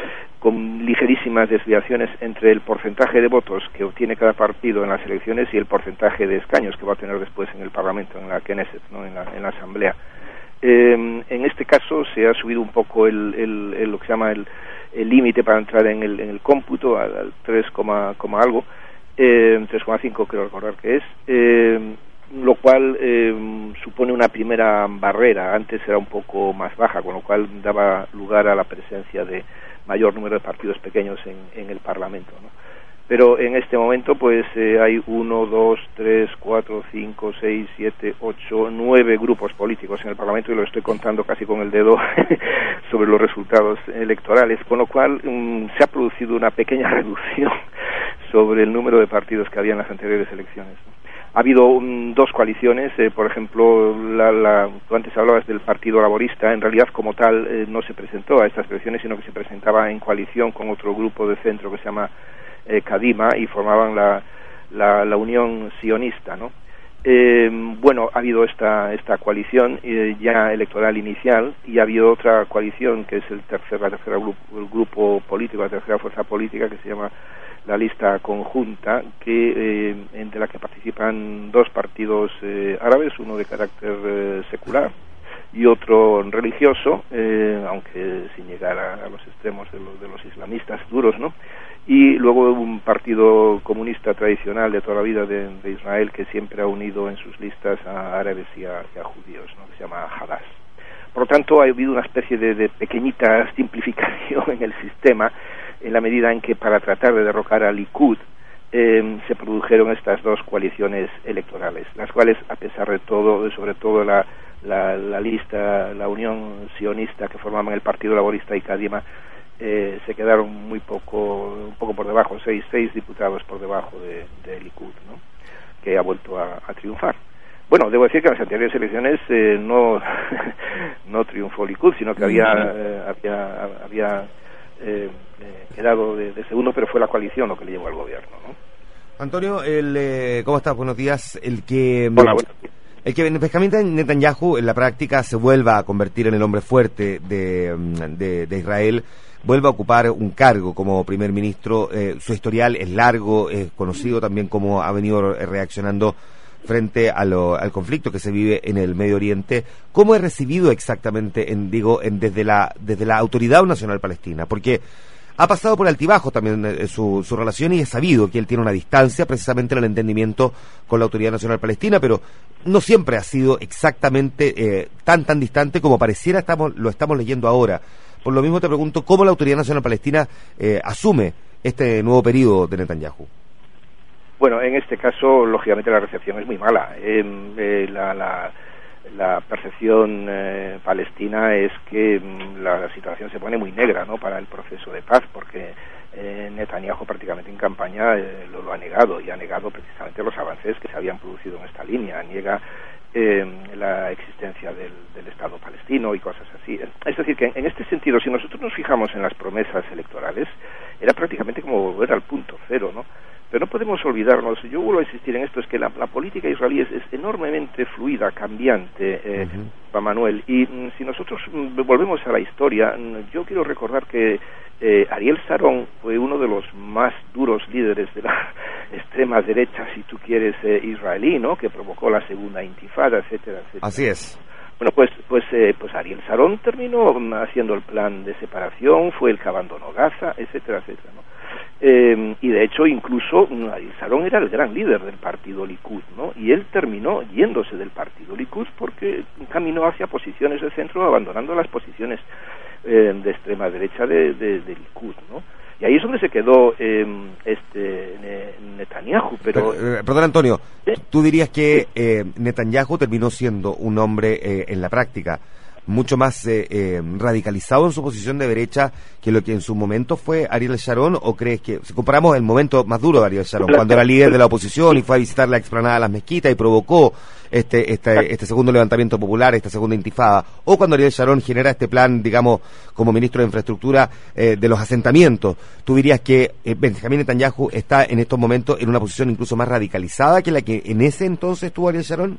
con ligerísimas desviaciones entre el porcentaje de votos que obtiene cada partido en las elecciones y el porcentaje de escaños que va a tener después en el Parlamento, en la Knesset, ¿no? en, la, en la Asamblea. Eh, en este caso se ha subido un poco el, el, el lo que se llama el límite para entrar en el, en el cómputo al, al tres, algo, eh, tres coma cinco creo recordar que es, eh, lo cual eh, supone una primera barrera. Antes era un poco más baja, con lo cual daba lugar a la presencia de mayor número de partidos pequeños en, en el Parlamento, ¿no? Pero en este momento pues eh, hay uno, dos, tres, cuatro, cinco, seis, siete, ocho, nueve grupos políticos en el Parlamento, y lo estoy contando casi con el dedo sobre los resultados electorales, con lo cual um, se ha producido una pequeña reducción sobre el número de partidos que había en las anteriores elecciones, ¿no? Ha habido um, dos coaliciones, eh, por ejemplo, la, la, tú antes hablabas del Partido Laborista, en realidad como tal eh, no se presentó a estas elecciones, sino que se presentaba en coalición con otro grupo de centro que se llama Eh, Kadima, y formaban la, la, la Unión Sionista, ¿no? Eh, bueno, ha habido esta esta coalición eh, ya electoral inicial, y ha habido otra coalición que es el tercer, la tercera grupo, el grupo político, la tercera fuerza política, que se llama la Lista Conjunta, que eh, entre la que participan dos partidos eh, árabes, uno de carácter eh, secular y otro religioso, eh, aunque sin llegar a, a los extremos de los, de los islamistas duros, ¿no? Y luego un partido comunista tradicional de toda la vida de, de Israel, que siempre ha unido en sus listas a árabes y a, y a judíos, ¿no? Que se llama Hadas. Por lo tanto, ha habido una especie de, de pequeñita simplificación en el sistema, en la medida en que para tratar de derrocar al Likud eh, se produjeron estas dos coaliciones electorales, las cuales, a pesar de todo, sobre todo la, la, la lista, la Unión Sionista que formaban el Partido Laborista y Kadima, Eh, se quedaron muy poco, un poco por debajo, seis, seis diputados por debajo de, de Likud, ¿no? Que ha vuelto a, a triunfar. Bueno, debo decir que en las anteriores elecciones eh, no no triunfó Likud, sino que había eh, había había eh, eh, quedado de, de segundo, pero fue la coalición lo que le llevó al gobierno, ¿no? Antonio, el, eh, ¿cómo estás? Buenos días. El que Hola, buenos días. El que Benjamín Netanyahu en la práctica se vuelva a convertir en el hombre fuerte de, de, de Israel, vuelva a ocupar un cargo como primer ministro. Eh, su historial es largo, es conocido también cómo ha venido reaccionando frente a lo, al conflicto que se vive en el Medio Oriente. ¿Cómo es recibido exactamente, en, digo, en, desde la desde la Autoridad Nacional Palestina? Porque ha pasado por altibajo también eh, su, su relación, y es sabido que él tiene una distancia precisamente en el entendimiento con la Autoridad Nacional Palestina, pero no siempre ha sido exactamente eh, tan tan distante como pareciera estamos lo estamos leyendo ahora. Por lo mismo te pregunto, ¿cómo la Autoridad Nacional Palestina eh, asume este nuevo periodo de Netanyahu? Bueno, en este caso, lógicamente, la recepción es muy mala. Eh, eh, la, la, la percepción eh, palestina es que mm, la, la situación se pone muy negra, ¿no?, para el proceso de paz, porque eh, Netanyahu prácticamente en campaña eh, lo, lo ha negado, y ha negado precisamente los avances que se habían producido en esta línea. Niega eh, la existencia del, del Estado palestino y cosas así. Es decir, que en este sentido, si nosotros nos fijamos en las promesas electorales, era prácticamente como volver al punto cero, ¿no? Pero no podemos olvidarnos, yo vuelvo a insistir en esto, es que la, la política israelí es, es enormemente fluida, cambiante, eh, uh-huh. Manuel, y mm, si nosotros mm, volvemos a la historia, mm, yo quiero recordar que eh, Ariel Sharon fue uno de los más duros líderes de la extrema derecha, si tú quieres, eh, israelí, ¿no?, que provocó la segunda intifada, etcétera, etcétera. Así es. Bueno, pues pues eh, pues Ariel Sharon terminó mm, haciendo el plan de separación, fue el que abandonó Gaza, etcétera, etcétera, ¿no? Eh, y de hecho incluso Ariel Sharon era el gran líder del partido Likud, ¿no? Y él terminó yéndose del partido Likud porque caminó hacia posiciones de centro, abandonando las posiciones eh, de extrema derecha de, de, de Likud, ¿no? Y ahí es donde se quedó eh, este Netanyahu, pero... pero eh, perdón, Antonio, ¿eh? tú dirías que eh, Netanyahu terminó siendo un hombre eh, en la práctica mucho más eh, eh, radicalizado en su posición de derecha que lo que en su momento fue Ariel Sharon, o crees que, si comparamos el momento más duro de Ariel Sharon, cuando era líder de la oposición y fue a visitar la explanada de las mezquitas y provocó este este este segundo levantamiento popular, esta segunda intifada, o cuando Ariel Sharon genera este plan, digamos, como ministro de Infraestructura eh, de los asentamientos, ¿tú dirías que eh, Benjamín Netanyahu está en estos momentos en una posición incluso más radicalizada que la que en ese entonces tuvo Ariel Sharon?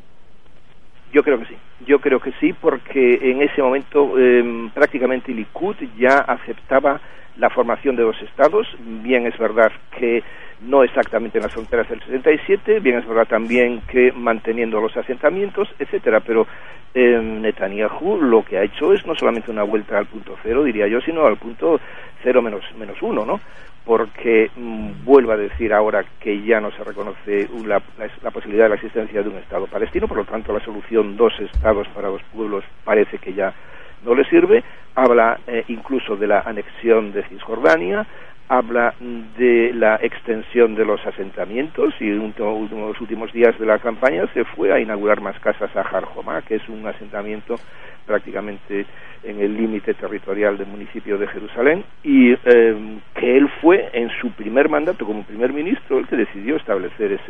Yo creo que sí, yo creo que sí, porque en ese momento eh, prácticamente Likud ya aceptaba la formación de dos estados. Bien es verdad que no exactamente en las fronteras del sesenta y siete, bien es verdad también que manteniendo los asentamientos, etcétera, pero eh, Netanyahu lo que ha hecho es no solamente una vuelta al punto cero, diría yo, sino al punto cero menos, menos uno, ¿no? Porque mmm, vuelvo a decir ahora que ya no se reconoce la, la, la posibilidad de la existencia de un Estado palestino, por lo tanto la solución dos estados para dos pueblos parece que ya no le sirve. Habla eh, incluso de la anexión de Cisjordania, habla de la extensión de los asentamientos, y en los últimos días de la campaña se fue a inaugurar más casas a Har Homa, que es un asentamiento prácticamente en el límite territorial del municipio de Jerusalén, y eh, que él fue en su primer mandato como primer ministro el que decidió establecer ese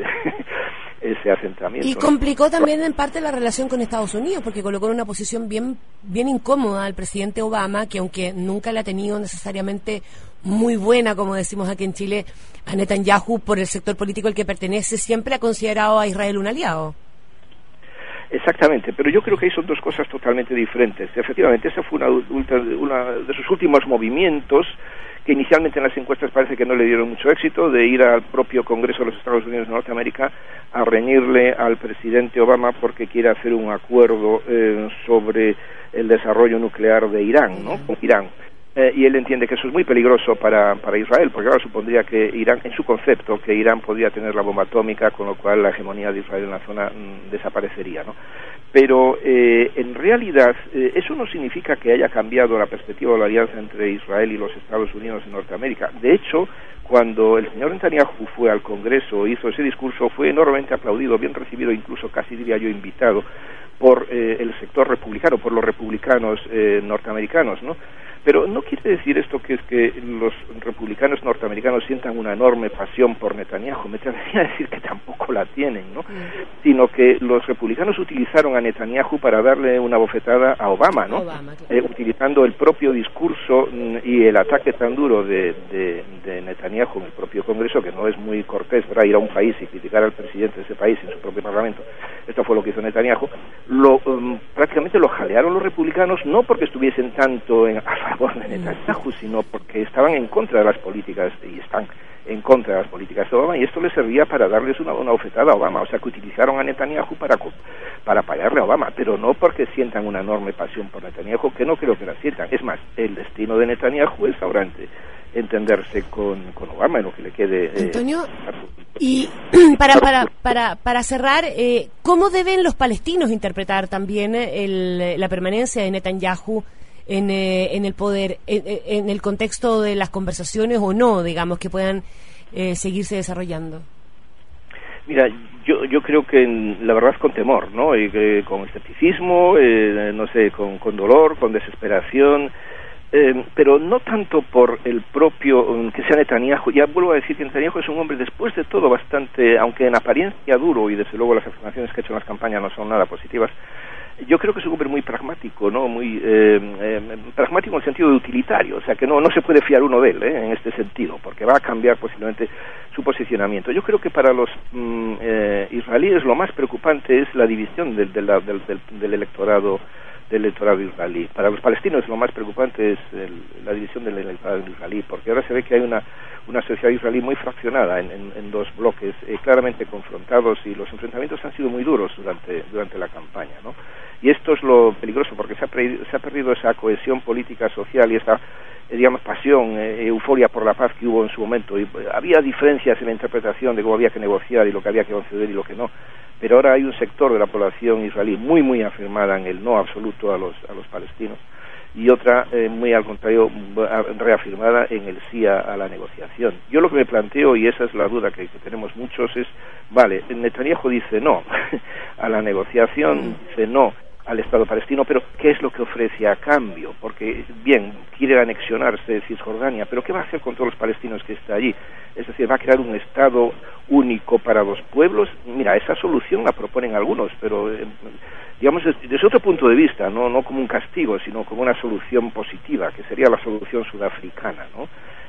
ese asentamiento. Y complicó también en parte la relación con Estados Unidos, porque colocó en una posición bien bien incómoda al presidente Obama, que aunque nunca la ha tenido necesariamente muy buena, como decimos aquí en Chile, a Netanyahu por el sector político al que pertenece, siempre ha considerado a Israel un aliado. Exactamente, pero yo creo que ahí son dos cosas totalmente diferentes. Efectivamente, ese fue una, una de sus últimos movimientos, que inicialmente en las encuestas parece que no le dieron mucho éxito, de ir al propio Congreso de los Estados Unidos de Norteamérica a reñirle al presidente Obama porque quiere hacer un acuerdo eh, sobre el desarrollo nuclear de Irán, ¿no? Con Irán. Eh, y él entiende que eso es muy peligroso para, para Israel, porque ahora supondría que Irán, en su concepto, que Irán podría tener la bomba atómica, con lo cual la hegemonía de Israel en la zona mmm, desaparecería, ¿no? Pero eh, en realidad eh, eso no significa que haya cambiado la perspectiva de la alianza entre Israel y los Estados Unidos en Norteamérica. De hecho, cuando el señor Netanyahu fue al Congreso, hizo ese discurso, fue enormemente aplaudido, bien recibido, incluso casi diría yo invitado, por eh, el sector republicano, por los republicanos eh, norteamericanos, ¿no? Pero no quiere decir esto que es que los republicanos norteamericanos sientan una enorme pasión por Netanyahu. Me atrevería a decir que tampoco la tienen, ¿no? Mm. Sino que los republicanos utilizaron a Netanyahu para darle una bofetada a Obama, ¿no? Obama, claro. eh, utilizando el propio discurso mm, y el ataque tan duro de, de, de Netanyahu en el propio Congreso, que no es muy cortés, ¿verdad? Ir a un país y criticar al presidente de ese país en su propio parlamento. Esto fue lo que hizo Netanyahu. Lo, um, prácticamente lo jalearon los republicanos, no porque estuviesen tanto en, a favor de Netanyahu, sino porque estaban en contra de las políticas, y están en contra de las políticas de Obama, y esto les servía para darles una, una bofetada a Obama. O sea, que utilizaron a Netanyahu para, para apoyarle a Obama, pero no porque sientan una enorme pasión por Netanyahu, que no creo que la sientan. Es más, el destino de Netanyahu es ahora ente, entenderse con, con Obama, en lo que le quede. Eh, Antonio, y para, para, para, para cerrar, eh, ¿cómo deben los palestinos interpretar también el, la permanencia de Netanyahu en, eh, en el poder, en, en el contexto de las conversaciones o no, digamos, que puedan eh, seguirse desarrollando? Mira, yo yo creo que en, la verdad con temor, ¿no? Y que con escepticismo, eh, no sé, con, con dolor, con desesperación. Eh, pero no tanto por el propio, um, que sea Netanyahu. Ya vuelvo a decir que Netanyahu es un hombre, después de todo, bastante, aunque en apariencia duro, y desde luego las afirmaciones que ha hecho en las campañas no son nada positivas, yo creo que es un hombre muy pragmático, ¿no? Muy eh, eh, pragmático en el sentido de utilitario, o sea que no, no se puede fiar uno de él, ¿eh? En este sentido, porque va a cambiar posiblemente su posicionamiento. Yo creo que para los mm, eh, israelíes lo más preocupante es la división del, del, del, del, del electorado del electorado israelí. Para los palestinos lo más preocupante es el, la división del electorado israelí, porque ahora se ve que hay una una sociedad israelí muy fraccionada en, en, en dos bloques eh, claramente confrontados, y los enfrentamientos han sido muy duros durante durante la campaña, ¿no? Y esto es lo peligroso, porque se ha, pre, se ha perdido esa cohesión política, social, y esa eh, digamos pasión, eh, euforia por la paz que hubo en su momento. Y eh, había diferencias en la interpretación de cómo había que negociar y lo que había que conceder y lo que no. Pero ahora hay un sector de la población israelí muy muy afirmada en el no absoluto a los a los palestinos, y otra eh, muy al contrario reafirmada en el sí a, a la negociación. Yo lo que me planteo, y esa es la duda que, que tenemos muchos, es, vale, Netanyahu dice no a la negociación, dice no al Estado palestino, pero ¿qué es lo que ofrece a cambio? Porque, bien, quiere anexionarse de Cisjordania, pero ¿qué va a hacer con todos los palestinos que está allí? Es decir, ¿va a crear un Estado único para dos pueblos? Mira, esa solución la proponen algunos, pero, eh, digamos, desde, desde otro punto de vista, no, no como un castigo, sino como una solución positiva, que sería la solución sudafricana, ¿no?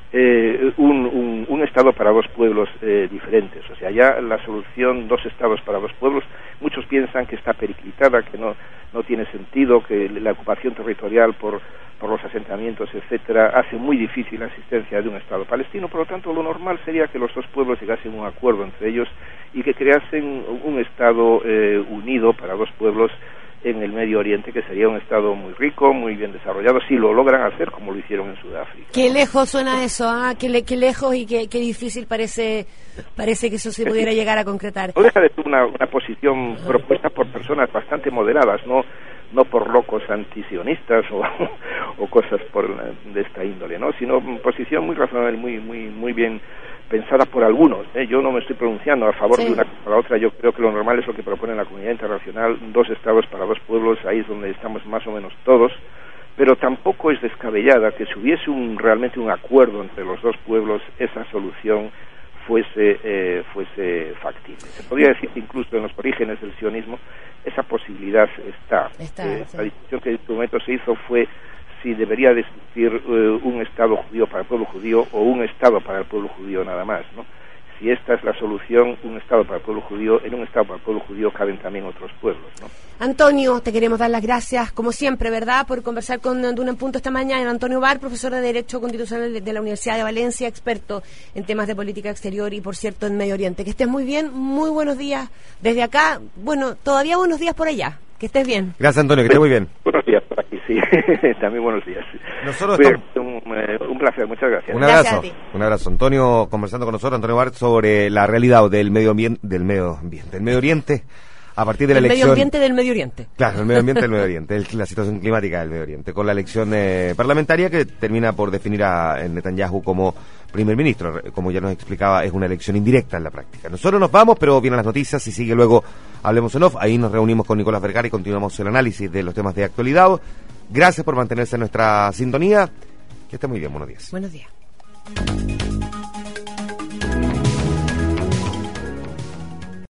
Eh, un, un, un Estado para dos pueblos eh, diferentes. O sea, ya la solución dos Estados para dos pueblos, muchos piensan que está periclitada, que no, no tiene sentido, que la ocupación territorial por, por los asentamientos, etcétera, hace muy difícil la existencia de un Estado palestino. Por lo tanto, lo normal sería que los dos pueblos llegasen a un acuerdo entre ellos y que creasen un Estado eh, unido para dos pueblos en el Medio Oriente, que sería un Estado muy rico, muy bien desarrollado, si lo logran hacer como lo hicieron en Sudáfrica. Qué lejos suena eso, ¿ah? Qué, le, qué lejos y qué, qué difícil parece parece que eso se pudiera llegar a concretar. No deja de ser una, una posición propuesta por personas bastante moderadas, no no por locos antisionistas o, o cosas por de esta índole, ¿no? Sino posición muy razonable, muy muy muy bien pensada por algunos, ¿eh? Yo no me estoy pronunciando a favor sí. de una o la otra. Yo creo que lo normal es lo que propone la comunidad internacional, dos estados para dos pueblos, ahí es donde estamos más o menos todos, pero tampoco es descabellada que si hubiese un, realmente un acuerdo entre los dos pueblos, esa solución fuese eh, fuese factible. Se podría decir que incluso en los orígenes del sionismo esa posibilidad está. está eh, sí. La discusión que en su momento se hizo fue si debería de existir uh, un Estado judío para el pueblo judío o un Estado para el pueblo judío nada más, ¿no? Si esta es la solución, un Estado para el pueblo judío, en un Estado para el pueblo judío caben también otros pueblos, ¿no? Antonio, te queremos dar las gracias, como siempre, ¿verdad?, por conversar con Duna en Punto esta mañana. Antonio Bar, profesor de Derecho Constitucional de, de la Universidad de Valencia, experto en temas de política exterior y, por cierto, en Medio Oriente. Que estés muy bien, muy buenos días desde acá. Bueno, todavía buenos días por allá. Que estés bien. Gracias, Antonio, que estés muy bien. Buenos días por aquí, sí. También buenos días. Nosotros Bien, estamos... un, eh, un placer, muchas gracias. Un abrazo, Gracias a ti. un abrazo. Antonio conversando con nosotros, Antonio Bart, sobre la realidad del medio ambiente, del medio ambiente, del Medio Oriente, a partir de la el elección... medio ambiente del Medio Oriente. Claro, el medio ambiente del Medio Oriente, el- la situación climática del Medio Oriente, con la elección eh, parlamentaria que termina por definir a eh, Netanyahu como primer ministro. Re- Como ya nos explicaba, es una elección indirecta en la práctica. Nosotros nos vamos, pero vienen las noticias y sigue luego Hablemos en Off. Ahí nos reunimos con Nicolás Vergara y continuamos el análisis de los temas de actualidad. Gracias por mantenerse en nuestra sintonía. Que esté muy bien, buenos días. Buenos días.